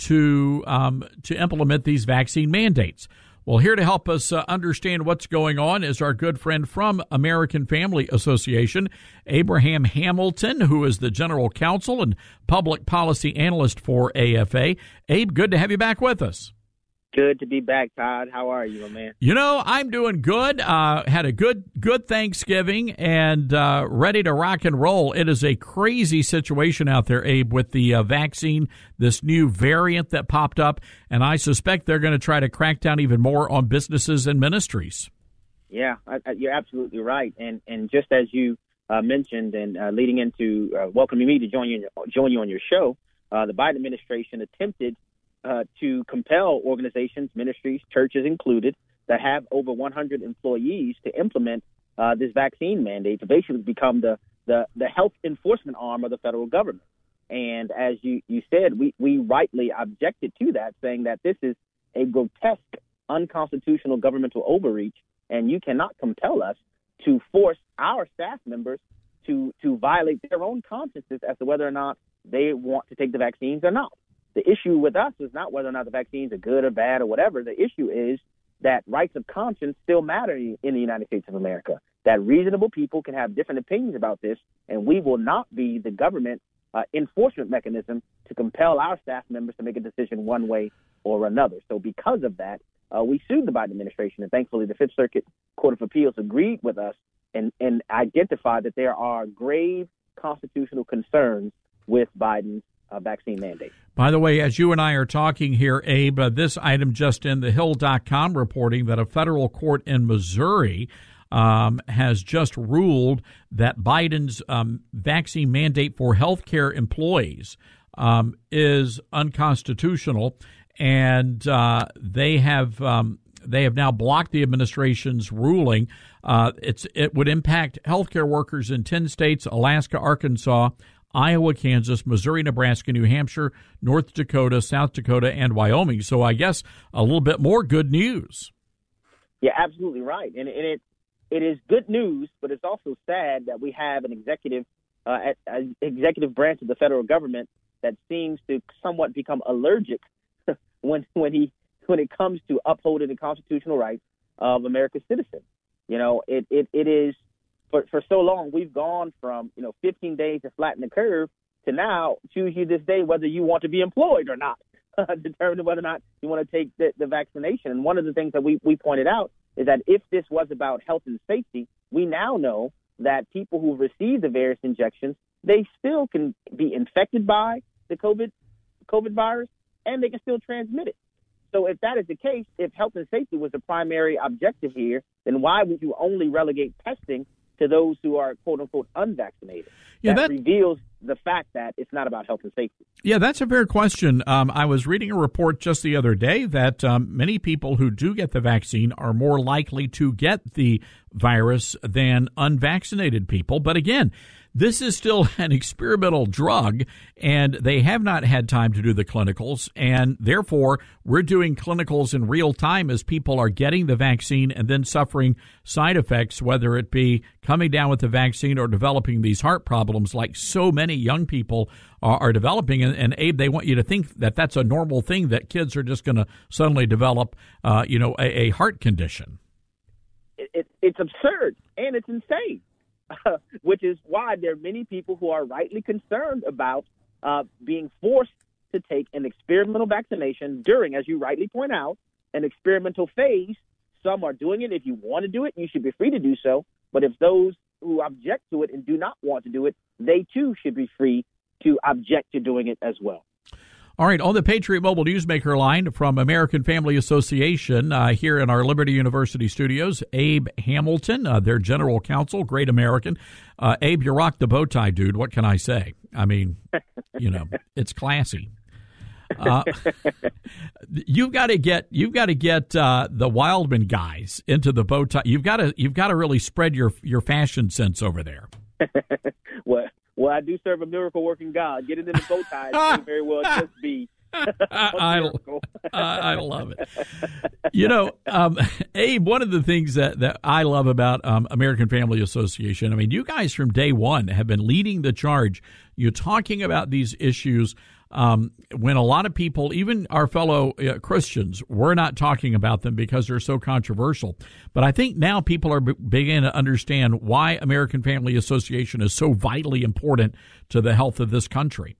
to um, to implement these vaccine mandates. Well, here to help us uh, understand what's going on is our good friend from American Family Association, Abraham Hamilton, who is the general counsel and public policy analyst for A F A. Abe, good to have you back with us. Good to be back, Todd. How are you, my man? You know, I'm doing good. Uh, had a good good Thanksgiving and uh, ready to rock and roll. It is a crazy situation out there, Abe, with the uh, vaccine, this new variant that popped up, and I suspect they're going to try to crack down even more on businesses and ministries. Yeah, I, I, you're absolutely right. And and just as you uh, mentioned, and uh, leading into uh, welcoming me to join you join you on your show, uh, the Biden administration attempted Uh, to compel organizations, ministries, churches included, that have over one hundred employees to implement uh, this vaccine mandate to basically become the, the, the health enforcement arm of the federal government. And as you, you said, we, we rightly objected to that, saying that this is a grotesque, unconstitutional governmental overreach, and you cannot compel us to force our staff members to, to violate their own consciences as to whether or not they want to take the vaccines or not. The issue with us is not whether or not the vaccines are good or bad or whatever. The issue is that rights of conscience still matter in the United States of America, that reasonable people can have different opinions about this, and we will not be the government uh, enforcement mechanism to compel our staff members to make a decision one way or another. So because of that, uh, we sued the Biden administration, and thankfully the Fifth Circuit Court of Appeals agreed with us and, and identified that there are grave constitutional concerns with Biden's Uh, vaccine mandate. By the way, as you and I are talking here, Abe, uh, this item just in the Hill dot com reporting that a federal court in Missouri um, has just ruled that Biden's um, vaccine mandate for healthcare employees um, is unconstitutional, and uh, they have um, they have now blocked the administration's ruling. Uh, it's it would impact healthcare workers in ten states: Alaska, Arkansas, Iowa, Kansas, Missouri, Nebraska, New Hampshire, North Dakota, South Dakota, and Wyoming. So I guess a little bit more good news. Yeah, absolutely right. And, and it it is good news, but it's also sad that we have an executive uh, an executive branch of the federal government that seems to somewhat become allergic when when he when it comes to upholding the constitutional rights of America's citizens. You know, it it, it is. For, for so long, we've gone from, you know, fifteen days to flatten the curve to now choose you this day whether you want to be employed or not, determine whether or not you want to take the, the vaccination. And one of the things that we, we pointed out is that if this was about health and safety, we now know that people who receive the various injections, they still can be infected by the COVID, COVID virus, and they can still transmit it. So if that is the case, if health and safety was the primary objective here, then why would you only relegate testing to those who are, quote unquote, unvaccinated? Yeah, that, that reveals the fact that it's not about health and safety. Yeah, that's a fair question. Um, I was reading a report just the other day that um, many people who do get the vaccine are more likely to get the virus than unvaccinated people. But again, this is still an experimental drug, and they have not had time to do the clinicals, and therefore we're doing clinicals in real time as people are getting the vaccine and then suffering side effects, whether it be coming down with the vaccine or developing these heart problems like so many young people are, are developing. And, and Abe, they want you to think that that's a normal thing, that kids are just going to suddenly develop, uh, you know, a, a heart condition. It, it, it's absurd, and it's insane. Uh, which is why there are many people who are rightly concerned about uh, being forced to take an experimental vaccination during, as you rightly point out, an experimental phase. Some are doing it. If you want to do it, you should be free to do so. But if those who object to it and do not want to do it, they too should be free to object to doing it as well. All right, on the Patriot Mobile Newsmaker line from American Family Association uh, here in our Liberty University studios, Abe Hamilton, uh, their general counsel, great American. Uh, Abe, you rock the bow tie, dude. What can I say? I mean, you know, it's classy. Uh, you've got to get you've got to get uh, the Wildman guys into the bow tie. You've got to you've got to really spread your your fashion sense over there. Well, well, I do serve a miracle working God. Getting in the bow tie may very well just be a I, miracle. I, I love it. You know, um, Abe, one of the things that, that I love about um, American Family Association, I mean, you guys from day one have been leading the charge. You're talking about these issues um, when a lot of people, even our fellow uh, Christians, were not talking about them because they're so controversial. But I think now people are b- beginning to understand why American Family Association is so vitally important to the health of this country.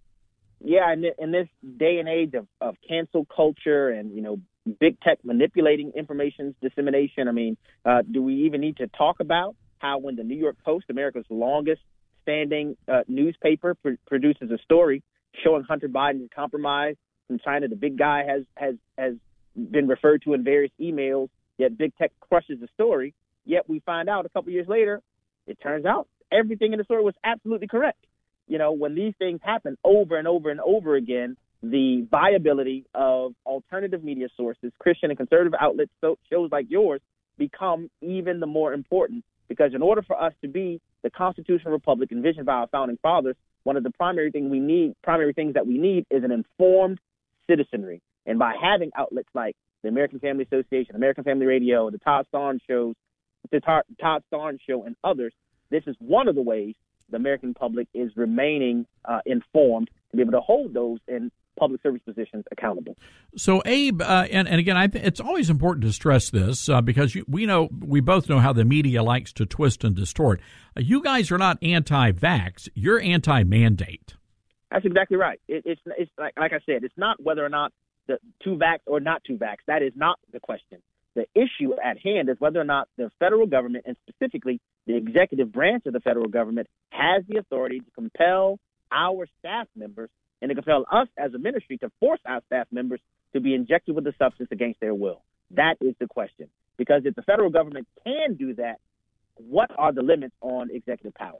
Yeah, in, in this day and age of, of cancel culture and, you know, big tech manipulating information dissemination, I mean, uh, do we even need to talk about how when the New York Post, America's longest standing uh, newspaper, pr- produces a story showing Hunter Biden's compromise from China, the big guy has, has, has been referred to in various emails, yet big tech crushes the story, yet we find out a couple years later, it turns out everything in the story was absolutely correct. You know, when these things happen over and over and over again, the viability of alternative media sources, Christian and conservative outlets, so shows like yours, become even the more important. Because in order for us to be the constitutional republic envisioned by our founding fathers, one of the primary thing we need, primary things that we need, is an informed citizenry. And by having outlets like the American Family Association, American Family Radio, the Todd Starnes shows, the Todd Starnes Show, and others, this is one of the ways the American public is remaining uh, informed to be able to hold those in public service positions accountable. So, Abe, uh, and, and again, I th- it's always important to stress this uh, because you, we know we both know how the media likes to twist and distort. Uh, you guys are not anti-vax; you're anti-mandate. That's exactly right. It, it's it's like, like I said, it's not whether or not the to vax or not to vax. That is not the question. The issue at hand is whether or not the federal government, and specifically the executive branch of the federal government, has the authority to compel our staff members and to compel us as a ministry to force our staff members to be injected with the substance against their will. That is the question. Because if the federal government can do that, what are the limits on executive power?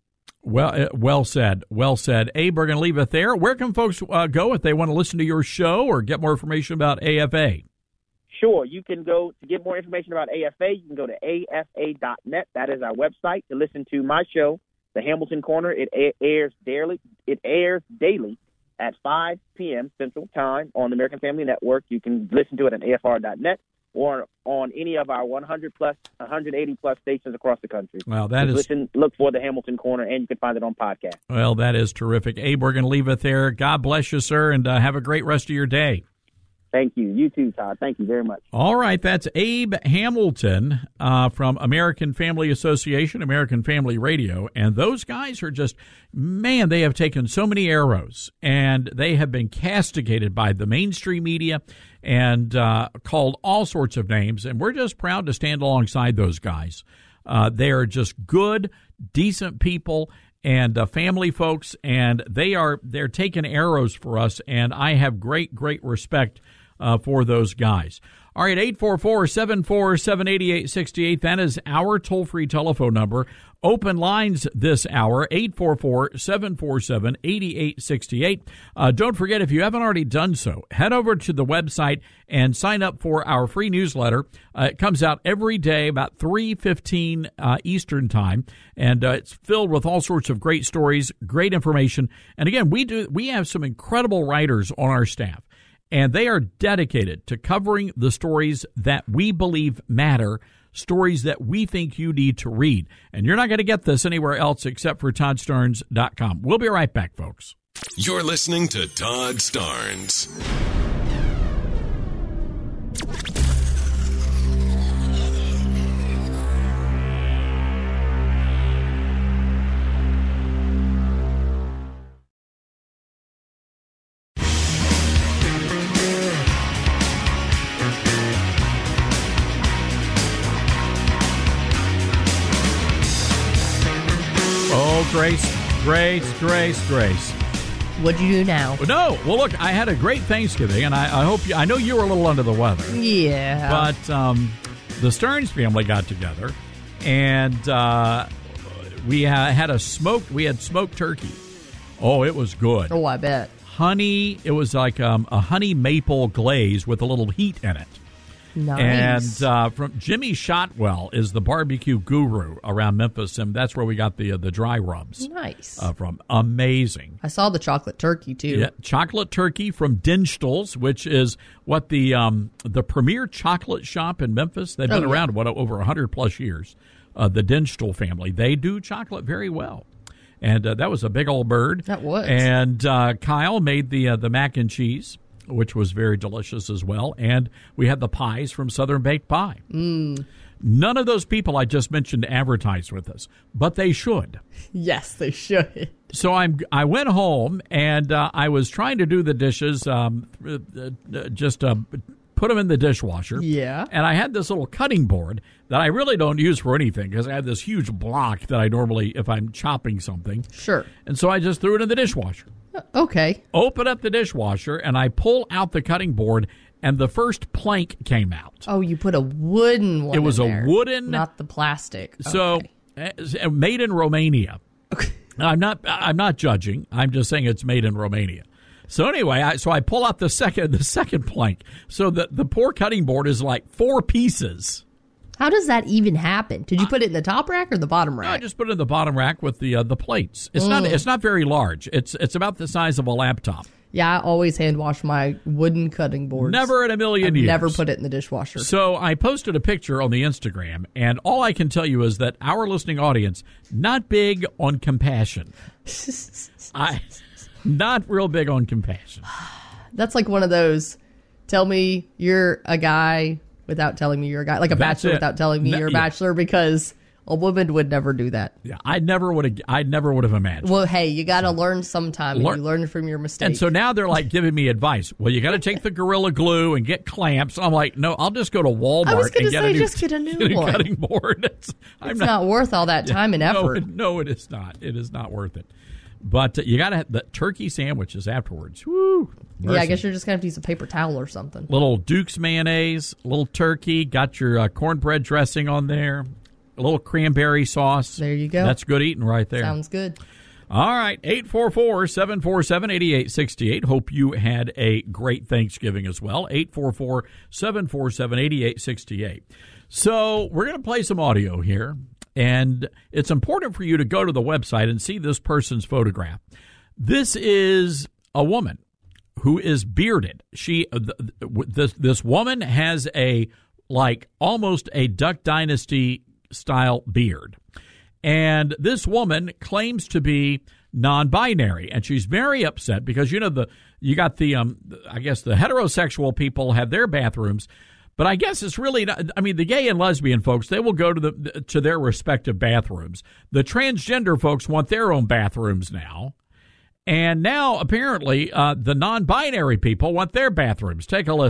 Well, uh, well said. Well said. Abe, we're going to leave it there. Where can folks uh, go if they want to listen to your show or get more information about A F A? Sure. You can go to get more information about A F A. You can go to A F A dot net. That is our website to listen to my show, The Hamilton Corner. It airs daily. It airs daily at five p.m. Central Time on the American Family Network. You can listen to it at A F R dot net or on any of our one hundred plus, one hundred eighty plus stations across the country. Well, that Just is listen, look for the Hamilton Corner, and you can find it on podcast. Well, that is terrific. Abe, we're going to leave it there. God bless you, sir, and uh, have a great rest of your day. Thank you. You too, Todd. Thank you very much. All right. That's Abe Hamilton uh, from American Family Association, American Family Radio. And those guys are just, man, they have taken so many arrows, and they have been castigated by the mainstream media and uh, called all sorts of names. And we're just proud to stand alongside those guys. Uh, they are just good, decent people and uh, family folks, and they are they're taking arrows for us. And I have great, great respect uh, for those guys. All right, eight four four, seven four seven, eight eight six eight. That is our toll-free telephone number. Open lines this hour, eight four four, seven four seven, eight eight six eight. Uh, don't forget, if you haven't already done so, head over to the website and sign up for our free newsletter. Uh, it comes out every day about three fifteen uh, Eastern Time, and uh, it's filled with all sorts of great stories, great information. And again, we do we have some incredible writers on our staff. And they are dedicated to covering the stories that we believe matter, stories that we think you need to read. And you're not going to get this anywhere else except for Todd Starnes dot com. We'll be right back, folks. You're listening to Todd Starnes. Grace, Grace, Grace, Grace. What'd you do now? No, well, look, I had a great Thanksgiving, and I, I hope you, I know you were a little under the weather. Yeah. But um, the Stearns family got together, and uh, we uh, had a smoked, we had smoked turkey. Oh, it was good. Oh, I bet. Honey, it was like um, a honey maple glaze with a little heat in it. Nice. And uh, from Jimmy Shotwell is the barbecue guru around Memphis, and that's where we got the uh, the dry rubs. Nice. Uh, from amazing. I saw the chocolate turkey too. Yeah, chocolate turkey from Dinstall's, which is what the um, the premier chocolate shop in Memphis. They've been Oh, yeah. around what over a hundred plus years. Uh, the Dinstall family, they do chocolate very well. And uh, that was a big old bird. That was. And uh, Kyle made the uh, the mac and cheese, which was very delicious as well. And we had the pies from Southern Baked Pie. Mm. None of those people I just mentioned advertised with us, but they should. Yes, they should. So I'm. I went home and uh, I was trying to do the dishes, um, uh, uh, just uh, put them in the dishwasher. Yeah. And I had this little cutting board that I really don't use for anything because I have this huge block that I normally, if I'm chopping something. Sure. And so I just threw it in the dishwasher. Okay. Open up the dishwasher, and I pull out the cutting board, and the first plank came out. Oh, you put a wooden one It was in a there, wooden, not the plastic. So, uh, made in Romania. Okay. I'm not. I'm not judging. I'm just saying it's made in Romania. So anyway, I, so I pull out the second, the second plank. So the the poor cutting board is like four pieces. How does that even happen? Did you put it in the top rack or the bottom rack? No, I just put it in the bottom rack with the uh, the plates. It's Mm. not. It's not very large. It's it's about the size of a laptop. Yeah, I always hand wash my wooden cutting boards. Never in a million I've years. Never put it in the dishwasher. So I posted a picture on the Instagram, and all I can tell you is that our listening audience not big on compassion. I not real big on compassion. That's like one of those. Tell me you're a guy without telling me you're a guy, like a That's bachelor it. without telling me No, you're a yeah. bachelor, because a woman would never do that. Yeah, I never would have. I never would have imagined. Well, hey, you got to learn sometime. and Learn- You learn from your mistakes. And so now they're like giving me advice. Well, you got to take the Gorilla Glue and get clamps. I'm like, no, I'll just go to Walmart I was gonna and get say, a new, just get a new get a one. cutting board. It's, I'm it's not, worth all that time and No, effort. it- No, it is not. It is not worth it. But uh, you got to have the turkey sandwiches afterwards. Woo! Yeah, I Mercy. guess you're just gonna have to use a paper towel or something. Little Duke's mayonnaise, little turkey, got your uh, cornbread dressing on there, a little cranberry sauce. There you go. That's good eating right there. Sounds good. All right, eight four four, seven four seven, eight eight six eight. Hope you had a great Thanksgiving as well. eight four four, seven four seven, eight eight six eight. So we're going to play some audio here, and it's important for you to go to the website and see this person's photograph. This is a woman who is bearded. She, uh, th- th- this this woman has a like almost a Duck Dynasty style beard, and this woman claims to be non-binary, and she's very upset because you know the you got the um I guess the heterosexual people have their bathrooms. But I guess it's really not, I mean, the gay and lesbian folks, they will go to the to their respective bathrooms. The transgender folks want their own bathrooms now. And now, apparently, uh, the non-binary people want their bathrooms. Take a listen.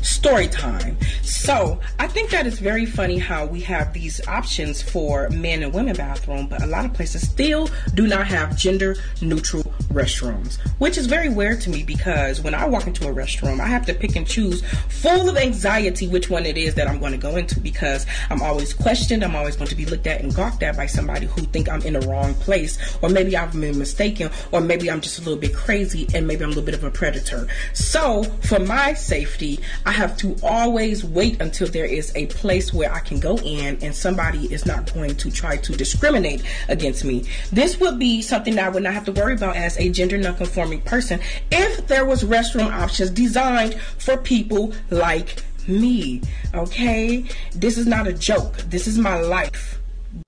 Story time. So I think that it's very funny how we have these options for men and women bathroom, but a lot of places still do not have gender neutral restrooms, which is very weird to me because when I walk into a restroom, I have to pick and choose full of anxiety which one it is that I'm going to go into because I'm always questioned. I'm always going to be looked at and gawked at by somebody who think I'm in the wrong place, or maybe I've been mistaken, or maybe I'm just a little bit crazy and maybe I'm a little bit of a predator. So for my safety, I have to always wait until there is a place where I can go in and somebody is not going to try to discriminate against me. This would be something that I would not have to worry about as a gender non-conforming person if there was restroom options designed for people like me. Okay? This is not a joke. This is my life.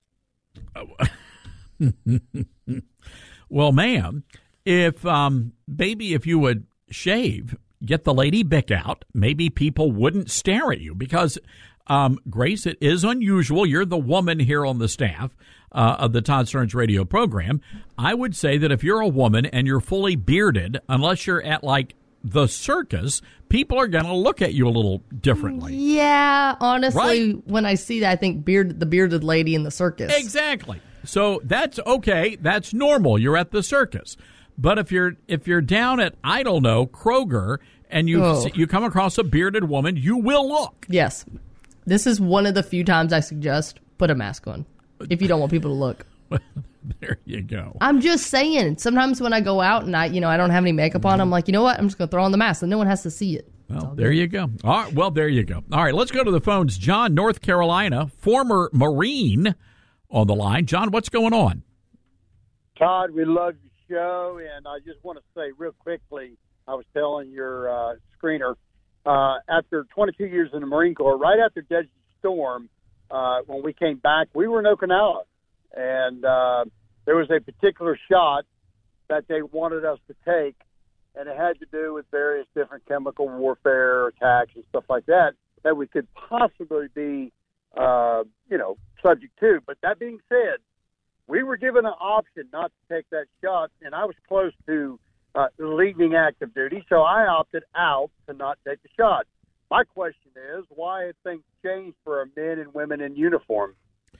Well, ma'am, if um, maybe if you would shave, get the Lady Bic out, maybe people wouldn't stare at you because, um, Grace, it is unusual. You're the woman here on the staff uh, of the Todd Starnes radio program. I would say that if you're a woman and you're fully bearded, unless you're at like the circus, people are going to look at you a little differently. Yeah, honestly, Right? when I see that, I think beard the bearded lady in the circus. Exactly. So that's okay. That's normal. You're at the circus. But if you're if you're down at, I don't know, Kroger, and you Oh. you come across a bearded woman, you will look. Yes. This is one of the few times I suggest put a mask on if you don't want people to look. There you go. I'm just saying, sometimes when I go out and I, you know, I don't have any makeup on, I'm like, you know what? I'm just going to throw on the mask and no one has to see it. Well, there you go. All right, well, there you go. All right, let's go to the phones. John, North Carolina, former Marine on the line. John, what's going on? Todd, we love your show, and I just want to say real quickly, I was telling your uh, screener, uh, after twenty-two years in the Marine Corps, right after Desert Storm, uh, when we came back, we were in Okinawa, and uh, there was a particular shot that they wanted us to take, and it had to do with various different chemical warfare attacks and stuff like that, that we could possibly be, uh, you know, subject to. But that being said, we were given an option not to take that shot, and I was close to uh, leaving active duty, so I opted out to not take the shot. My question is, why have things changed for our men and women in uniform?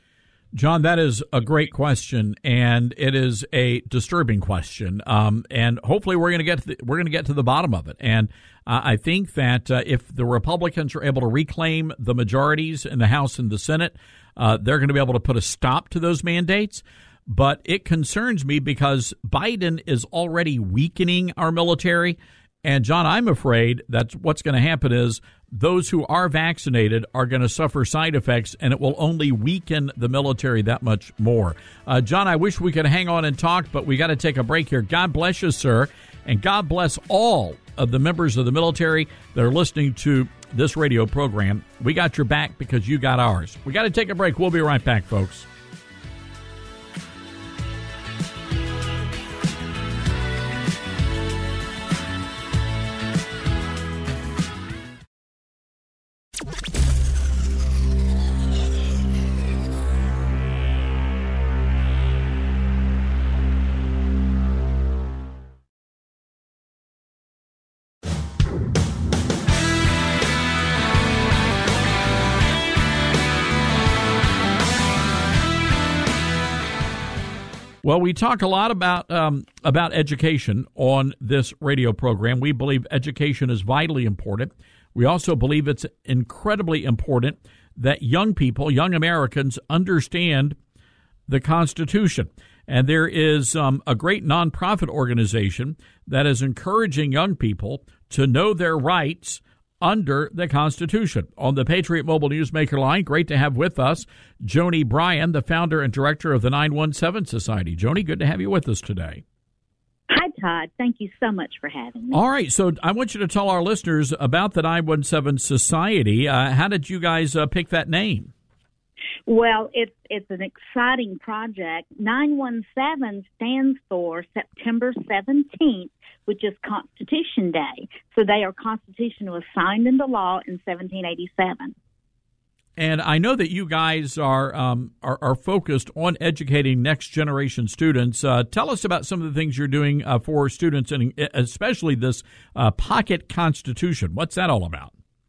John, that is a great question, and it is a disturbing question. Um, and hopefully, we're going to get to the, we're going to get to the bottom of it. And uh, I think that uh, if the Republicans are able to reclaim the majorities in the House and the Senate, uh, they're going to be able to put a stop to those mandates. But it concerns me because Biden is already weakening our military. And, John, I'm afraid that what's going to happen is those who are vaccinated are going to suffer side effects, and it will only weaken the military that much more. Uh, John, I wish we could hang on and talk, but we got to take a break here. God bless you, sir, and God bless all of the members of the military that are listening to this radio program. We got your back because you got ours. We got to take a break. We'll be right back, folks. Well, we talk a lot about um, about education on this radio program. We believe education is vitally important. We also believe it's incredibly important that young people, young Americans, understand the Constitution. And there is um, a great nonprofit organization that is encouraging young people to know their rights under the Constitution. On the Patriot Mobile Newsmaker line, great to have with us Joni Bryan, the founder and director of the nine one seven Society. Joni, good to have you with us today. Hi, Todd. Thank you so much for having me. All right, so I want you to tell our listeners about the nine one seven Society. Uh, how did you guys uh, pick that name? Well, it's it's an exciting project. nine one seven stands for September seventeenth, which is Constitution Day. So they are constitutional signed into law in seventeen eighty-seven. And I know that you guys are um, are, are focused on educating next generation students. Uh, tell us about some of the things you're doing uh, for students, and especially this uh, Pocket Constitution. What's that all about?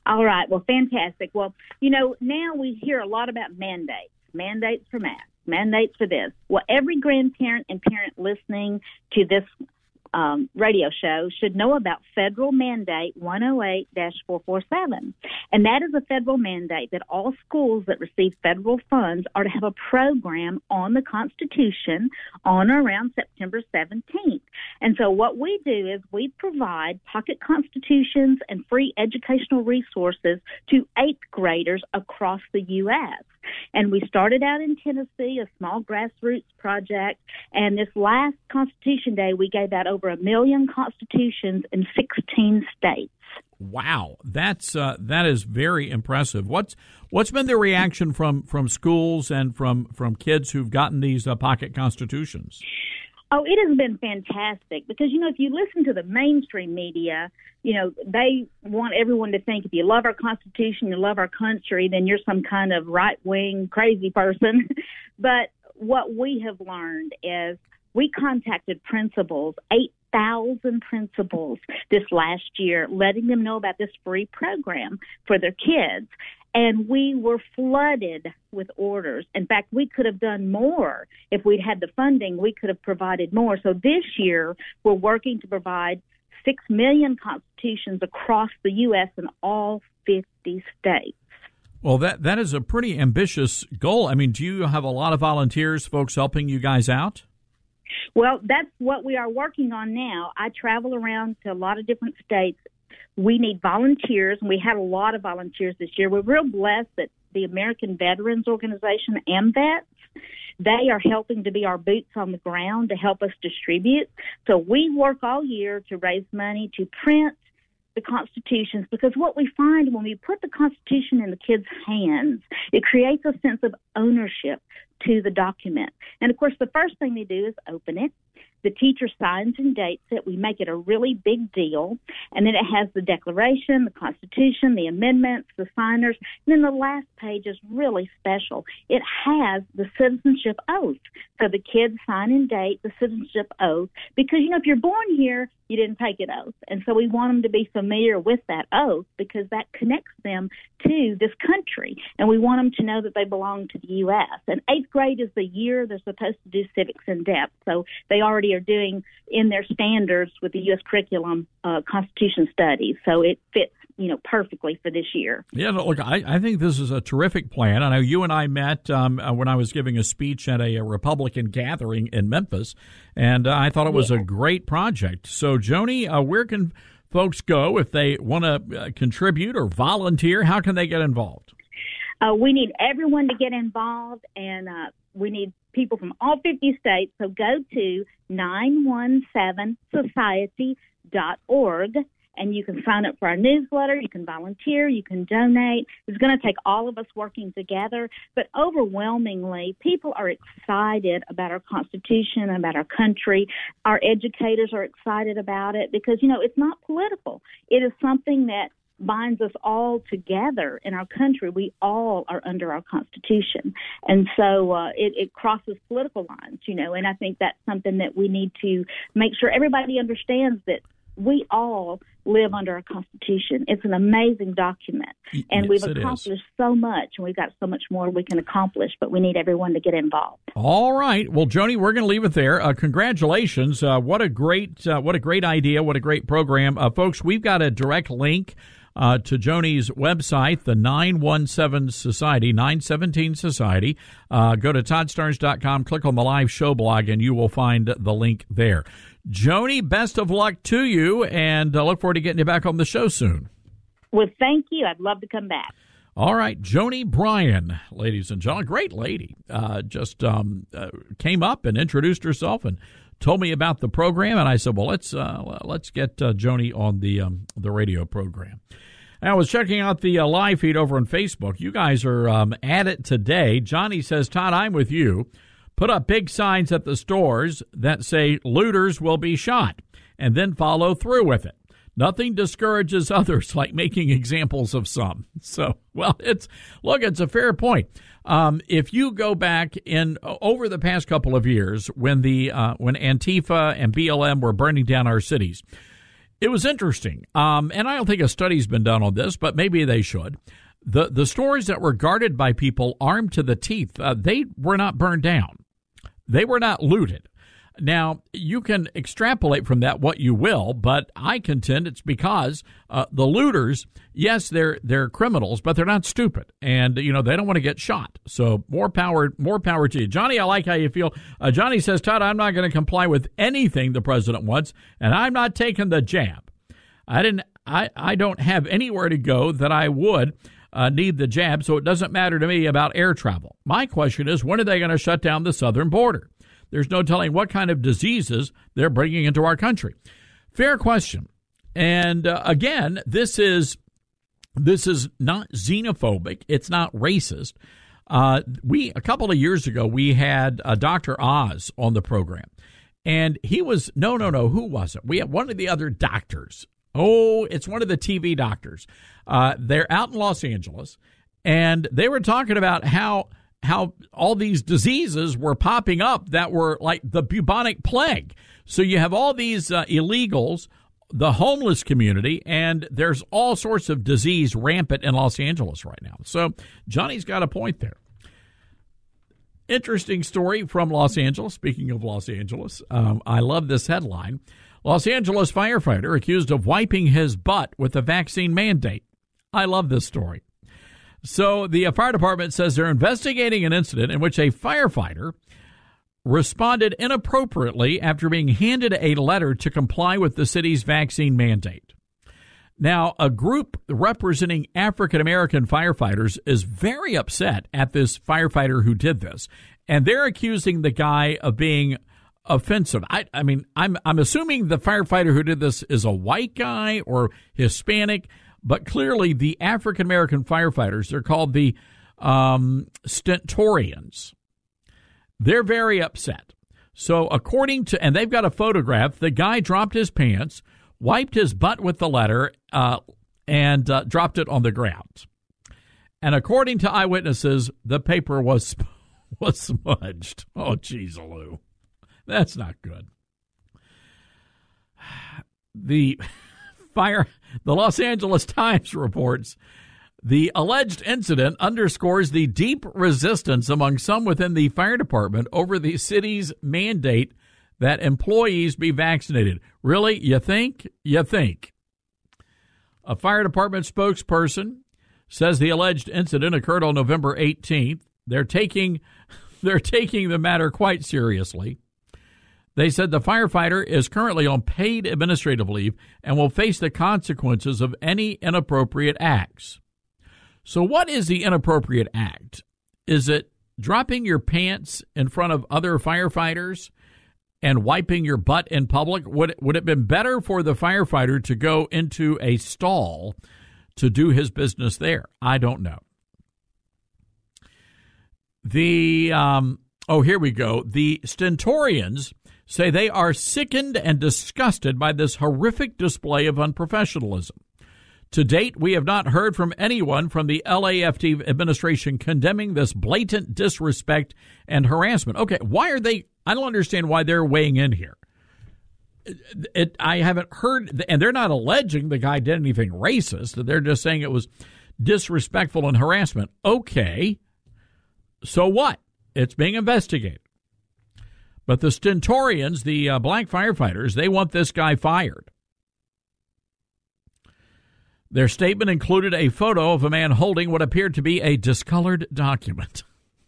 All right. Well, fantastic. Well, you know, now we hear a lot about mandates, mandates for masks, mandates for this. Well, every grandparent and parent listening to this um, radio show should know about Federal Mandate one oh eight dash four four seven. And that is a federal mandate that all schools that receive federal funds are to have a program on the Constitution on or around September seventeenth. And so what we do is we provide pocket constitutions and free educational resources to eighth graders across the U S. And we started out in Tennessee, a small grassroots project. And this last Constitution Day, we gave out over a million constitutions in sixteen states. Wow, that's uh, that is very impressive. What's what's been the reaction from, from schools and from, from kids who've gotten these uh, pocket constitutions? Oh, it has been fantastic because, you know, if you listen to the mainstream media, you know, they want everyone to think if you love our Constitution, you love our country, then you're some kind of right-wing crazy person. But what we have learned is we contacted principals, eight thousand principals this last year, letting them know about this free program for their kids. And we were flooded with orders. In fact, we could have done more. If we'd had the funding, we could have provided more. So this year, we're working to provide six million constitutions across the U S and all fifty states. Well, that that is a pretty ambitious goal. I mean, do you have a lot of volunteers, folks helping you guys out? Well, that's what we are working on now. I travel around to a lot of different states. We need volunteers, and we had a lot of volunteers this year. We're real blessed that the American Veterans Organization, AMVETS, they are helping to be our boots on the ground to help us distribute. So we work all year to raise money to print the constitutions, because what we find when we put the Constitution in the kids' hands, it creates a sense of ownership to the document. And, of course, the first thing they do is open it. The teacher signs and dates it. We make it a really big deal. And then it has the Declaration, the Constitution, the amendments, the signers. And then the last page is really special. It has the citizenship oath. So the kids sign and date the citizenship oath because, you know, if you're born here, you didn't take an oath. And so we want them to be familiar with that oath because that connects them to this country. And we want them to know that they belong to the U S. And eighth grade is the year they're supposed to do civics in depth. So they already are doing in their standards with the U S curriculum uh, Constitution studies. So it fits, you know, perfectly for this year. Yeah, look, I, I think this is a terrific plan. I know you and I met um, when I was giving a speech at a, a Republican gathering in Memphis, and uh, I thought it was yeah. a great project. So, Joni, uh, where can folks go if they want to uh, contribute or volunteer? How can they get involved? Uh, we need everyone to get involved, and uh, we need people from all fifty states. So go to nine one seven society dot org. And you can sign up for our newsletter. You can volunteer. You can donate. It's going to take all of us working together. But overwhelmingly, people are excited about our Constitution, about our country. Our educators are excited about it because, you know, it's not political. It is something that binds us all together in our country. We all are under our Constitution. And so uh, it, it crosses political lines, you know, and I think that's something that we need to make sure everybody understands that we all live under our Constitution. It's an amazing document, and yes, we've accomplished so much, and we've got so much more we can accomplish, but we need everyone to get involved. All right. Well, Joni, we're going to leave it there. Uh, congratulations. Uh, what a great uh, what a great idea. What a great program. Uh, folks, we've got a direct link Uh, to Joni's website, the nine one seven Society, nine seventeen Society. Uh, go to todd starnes dot com, click on the live show blog, and you will find the link there. Joni, best of luck to you, and uh, look forward to getting you back on the show soon. Well, thank you. I'd love to come back. All right, Joni Bryan, ladies and gentlemen, great lady, uh, just um, uh, came up and introduced herself and told me about the program, and I said, well, let's uh, let's get uh, Joni on the um, the radio program. I was checking out the uh, live feed over on Facebook. You guys are um, at it today. Johnny says, Todd, I'm with you. Put up big signs at the stores that say looters will be shot, and then follow through with it. Nothing discourages others like making examples of some. So, well, it's look, it's a fair point. Um, if you go back in uh, over the past couple of years when the uh, when Antifa and B L M were burning down our cities, it was interesting. Um, and I don't think a study's been done on this, but maybe they should. The the stores that were guarded by people armed to the teeth, uh, they were not burned down. They were not looted. Now, you can extrapolate from that what you will, but I contend it's because uh, the looters, yes, they're they're criminals, but they're not stupid, and you know they don't want to get shot. So more power, more power to you, Johnny. I like how you feel. Uh, Johnny says, Todd, I'm not going to comply with anything the president wants, and I'm not taking the jab. I didn't. I I don't have anywhere to go that I would uh, need the jab, so it doesn't matter to me about air travel. My question is, when are they going to shut down the southern border? There's no telling what kind of diseases they're bringing into our country. Fair question. And uh, again, this is this is not xenophobic. It's not racist. Uh, we a couple of years ago we had uh, Doctor Oz on the program, and he was no, no, no. Who was it? We had one of the other doctors. Oh, it's one of the T V doctors. Uh, they're out in Los Angeles, and they were talking about how. how all these diseases were popping up that were like the bubonic plague. So you have all these uh, illegals, the homeless community, and there's all sorts of disease rampant in Los Angeles right now. So Johnny's got a point there. Interesting story from Los Angeles. Speaking of Los Angeles, um, I love this headline. Los Angeles firefighter accused of wiping his butt with a vaccine mandate. I love this story. So the fire department says they're investigating an incident in which a firefighter responded inappropriately after being handed a letter to comply with the city's vaccine mandate. Now, a group representing African-American firefighters is very upset at this firefighter who did this, and they're accusing the guy of being offensive. I, I mean, I'm I'm assuming the firefighter who did this is a white guy or Hispanic. But clearly, the African-American firefighters, they're called the um, Stentorians. They're very upset. So according to, and they've got a photograph, the guy dropped his pants, wiped his butt with the letter, uh, and uh, dropped it on the ground. And according to eyewitnesses, the paper was was smudged. Oh, geez, Lou. That's not good. The fire... The Los Angeles Times reports the alleged incident underscores the deep resistance among some within the fire department over the city's mandate that employees be vaccinated. Really? You think? You think? A fire department spokesperson says the alleged incident occurred on November eighteenth. They're taking, they're taking the matter quite seriously. They said the firefighter is currently on paid administrative leave and will face the consequences of any inappropriate acts. So what is the inappropriate act? Is it dropping your pants in front of other firefighters and wiping your butt in public? Would, would it have been better for the firefighter to go into a stall to do his business there? I don't know. The, um, oh, here we go. The Stentorians say they are sickened and disgusted by this horrific display of unprofessionalism. To date, we have not heard from anyone from the L A F T administration condemning this blatant disrespect and harassment. Okay, why are they? I don't understand why they're weighing in here. It, it, I haven't heard, and they're not alleging the guy did anything racist. They're just saying it was disrespectful and harassment. Okay, so what? It's being investigated. But the Stentorians, the uh, black firefighters, they want this guy fired. Their statement included a photo of a man holding what appeared to be a discolored document.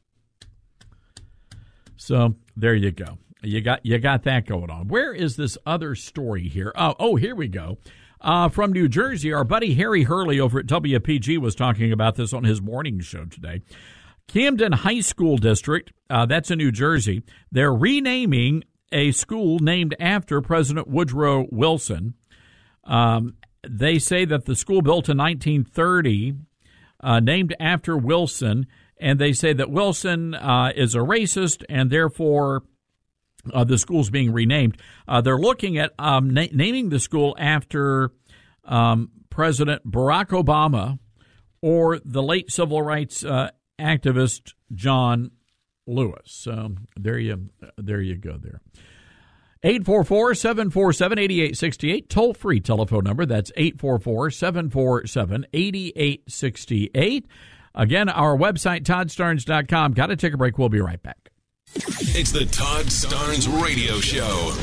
So there you go. You got you got that going on. Where is this other story here? Oh, oh here we go. Uh, from New Jersey, our buddy Harry Hurley over at W P G was talking about this on his morning show today. Camden High School District, uh, that's in New Jersey, they're renaming a school named after President Woodrow Wilson. Um, they say that the school built in nineteen thirty, uh, named after Wilson, and they say that Wilson uh, is a racist, and therefore uh, the school's being renamed. Uh, they're looking at um, na- naming the school after um, President Barack Obama or the late civil rights uh activist John Lewis. So there you there you go there. eight four four, seven four seven, eight eight six eight, toll-free telephone number. That's eight four four, seven four seven, eight eight six eight. Again, our website, todd starnes dot com. Got to take a break. We'll be right back. It's the Todd Starnes Radio Show.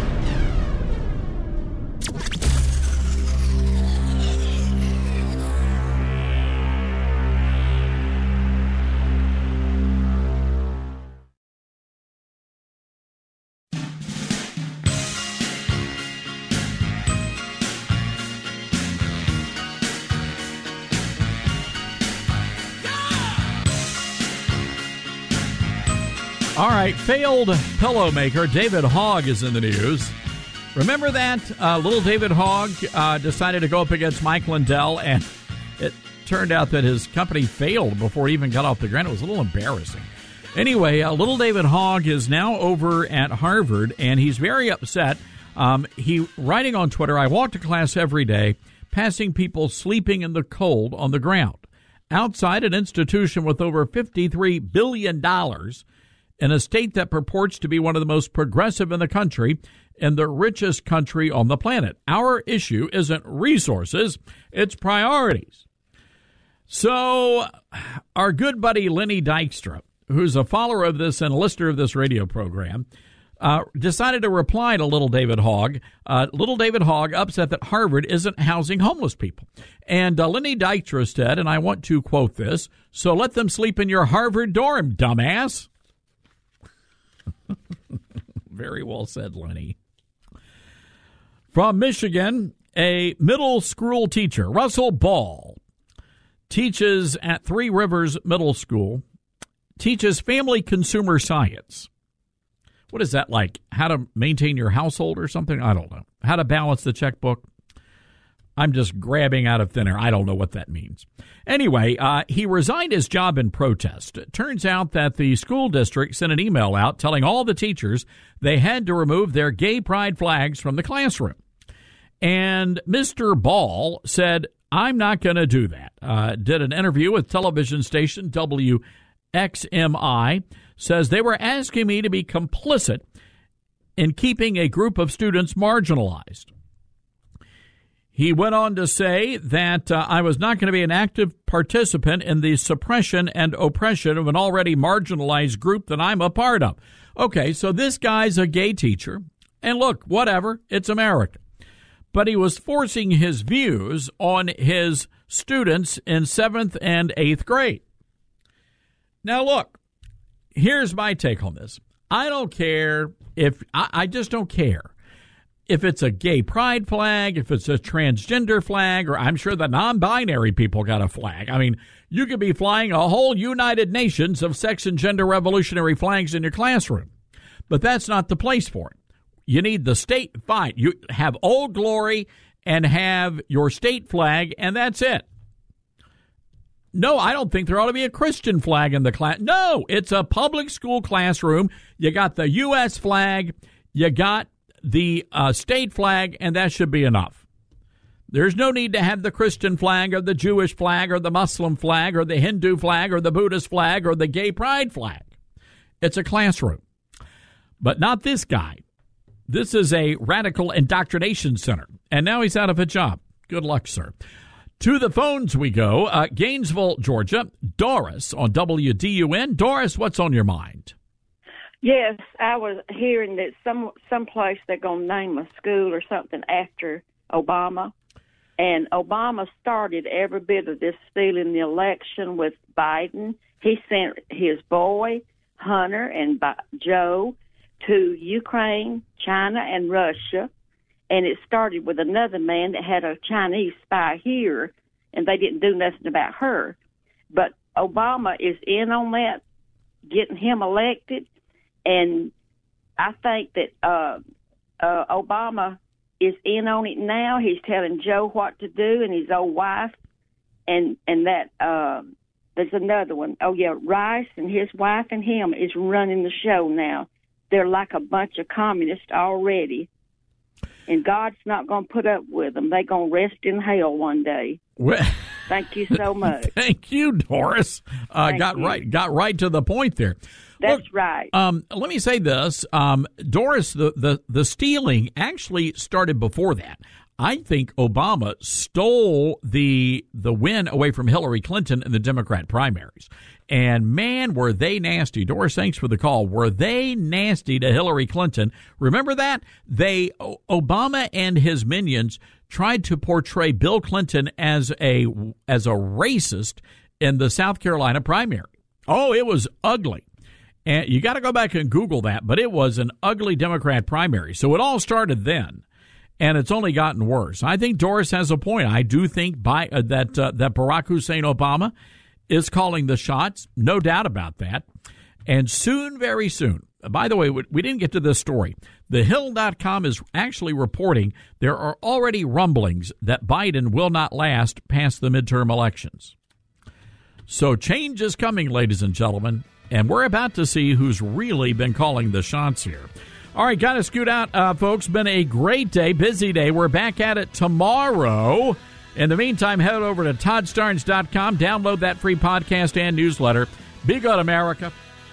All right, failed pillow maker David Hogg is in the news. Remember that? Uh, little David Hogg uh, decided to go up against Mike Lindell, and it turned out that his company failed before he even got off the ground. It was a little embarrassing. Anyway, uh, little David Hogg is now over at Harvard, and he's very upset. Um, he writing on Twitter, I walk to class every day, passing people sleeping in the cold on the ground. Outside an institution with over fifty-three billion dollars, in a state that purports to be one of the most progressive in the country and the richest country on the planet. Our issue isn't resources, it's priorities. So our good buddy Lenny Dykstra, who's a follower of this and a listener of this radio program, uh, decided to reply to little David Hogg. Uh, little David Hogg upset that Harvard isn't housing homeless people. And uh, Lenny Dykstra said, and I want to quote this, "So let them sleep in your Harvard dorm, dumbass." Very well said, Lenny. From Michigan, a middle school teacher, Russell Ball, teaches at Three Rivers Middle School, teaches family consumer science. What is that like? How to maintain your household or something? I don't know. How to balance the checkbook? I'm just grabbing out of thin air. I don't know what that means. Anyway, uh, he resigned his job in protest. It turns out that the school district sent an email out telling all the teachers they had to remove their gay pride flags from the classroom. And Mister Ball said, I'm not going to do that. Uh, did an interview with television station W X M I, says they were asking me to be complicit in keeping a group of students marginalized. He went on to say that uh, I was not going to be an active participant in the suppression and oppression of an already marginalized group that I'm a part of. Okay, so this guy's a gay teacher, and look, whatever, it's America. But he was forcing his views on his students in seventh and eighth grade. Now, look, here's my take on this. I don't care if, I, I just don't care. If it's a gay pride flag, if it's a transgender flag, or I'm sure the non-binary people got a flag. I mean, you could be flying a whole United Nations of sex and gender revolutionary flags in your classroom. But that's not the place for it. You need the state, fine. You have Old Glory and have your state flag, and that's it. No, I don't think there ought to be a Christian flag in the class. No, it's a public school classroom. You got the U S flag, you got the uh, state flag, and that should be enough. There's no need to have the Christian flag or the Jewish flag or the Muslim flag or the Hindu flag or the Buddhist flag or the gay pride flag. It's a classroom. But not this guy. This is a radical indoctrination center, and now he's out of a job. Good luck, sir. To the phones we go. Uh, Gainesville, Georgia. Doris on W D U N. Doris, what's on your mind? Yes, I was hearing that some someplace they're going to name a school or something after Obama. And Obama started every bit of this stealing the election with Biden. He sent his boy, Hunter, and Joe to Ukraine, China, and Russia. And it started with another man that had a Chinese spy here, and they didn't do nothing about her. But Obama is in on that, getting him elected. And I think that uh, uh, Obama is in on it now. He's telling Joe what to do and his old wife. And and that uh, there's another one. Oh, yeah, Rice and his wife and him is running the show now. They're like a bunch of communists already. And God's not going to put up with them. They're going to rest in hell one day. Well, Thank you so much. Thank you, Doris. Uh, Thank got you. right, got right to the point there. That's Look, right. Um, let me say this, um, Doris. The, the the stealing actually started before that. I think Obama stole the the win away from Hillary Clinton in the Democrat primaries. And, man, were they nasty. Doris, thanks for the call. Were they nasty to Hillary Clinton? Remember that? They Obama and his minions tried to portray Bill Clinton as a as a racist in the South Carolina primary. Oh, it was ugly. And you got to go back and Google that, but it was an ugly Democrat primary. So it all started then. And it's only gotten worse. I think Doris has a point. I do think by, uh, that uh, that Barack Hussein Obama is calling the shots, no doubt about that. And soon, very soon, by the way, we didn't get to this story. The Hill dot com is actually reporting there are already rumblings that Biden will not last past the midterm elections. So change is coming, ladies and gentlemen, and we're about to see who's really been calling the shots here. All right, got to scoot out, uh, folks. Been a great day, busy day. We're back at it tomorrow. In the meantime, head over to Todd Starnes dot com. Download that free podcast and newsletter. Be good, America.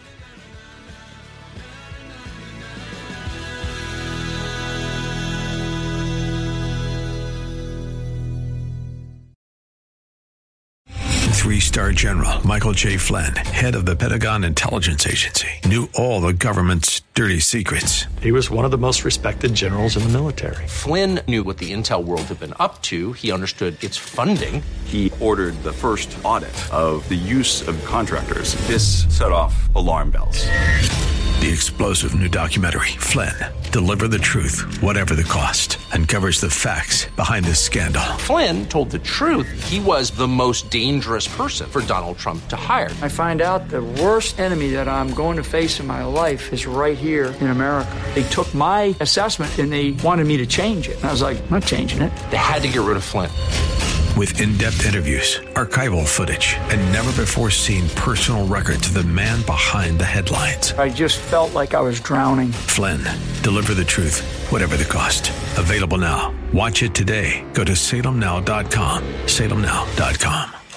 Three-star General Michael J. Flynn, head of the Pentagon Intelligence Agency, knew all the government's dirty secrets. He was one of the most respected generals in the military. Flynn knew what the intel world had been up to. He understood its funding. He ordered the first audit of the use of contractors. This set off alarm bells. The explosive new documentary, Flynn, Deliver the Truth, Whatever the Cost, uncovers the facts behind this scandal. Flynn told the truth. He was the most dangerous person for Donald Trump to hire. I find out the worst enemy that I'm going to face in my life is right here in America. They took my assessment and they wanted me to change it. And I was like, I'm not changing it. They had to get rid of Flynn. With in-depth interviews, archival footage, and never-before-seen personal records of the man behind the headlines. I just felt like I was drowning. Flynn, Deliver the Truth, Whatever the Cost. Available now. Watch it today. Go to Salem Now dot com. Salem Now dot com.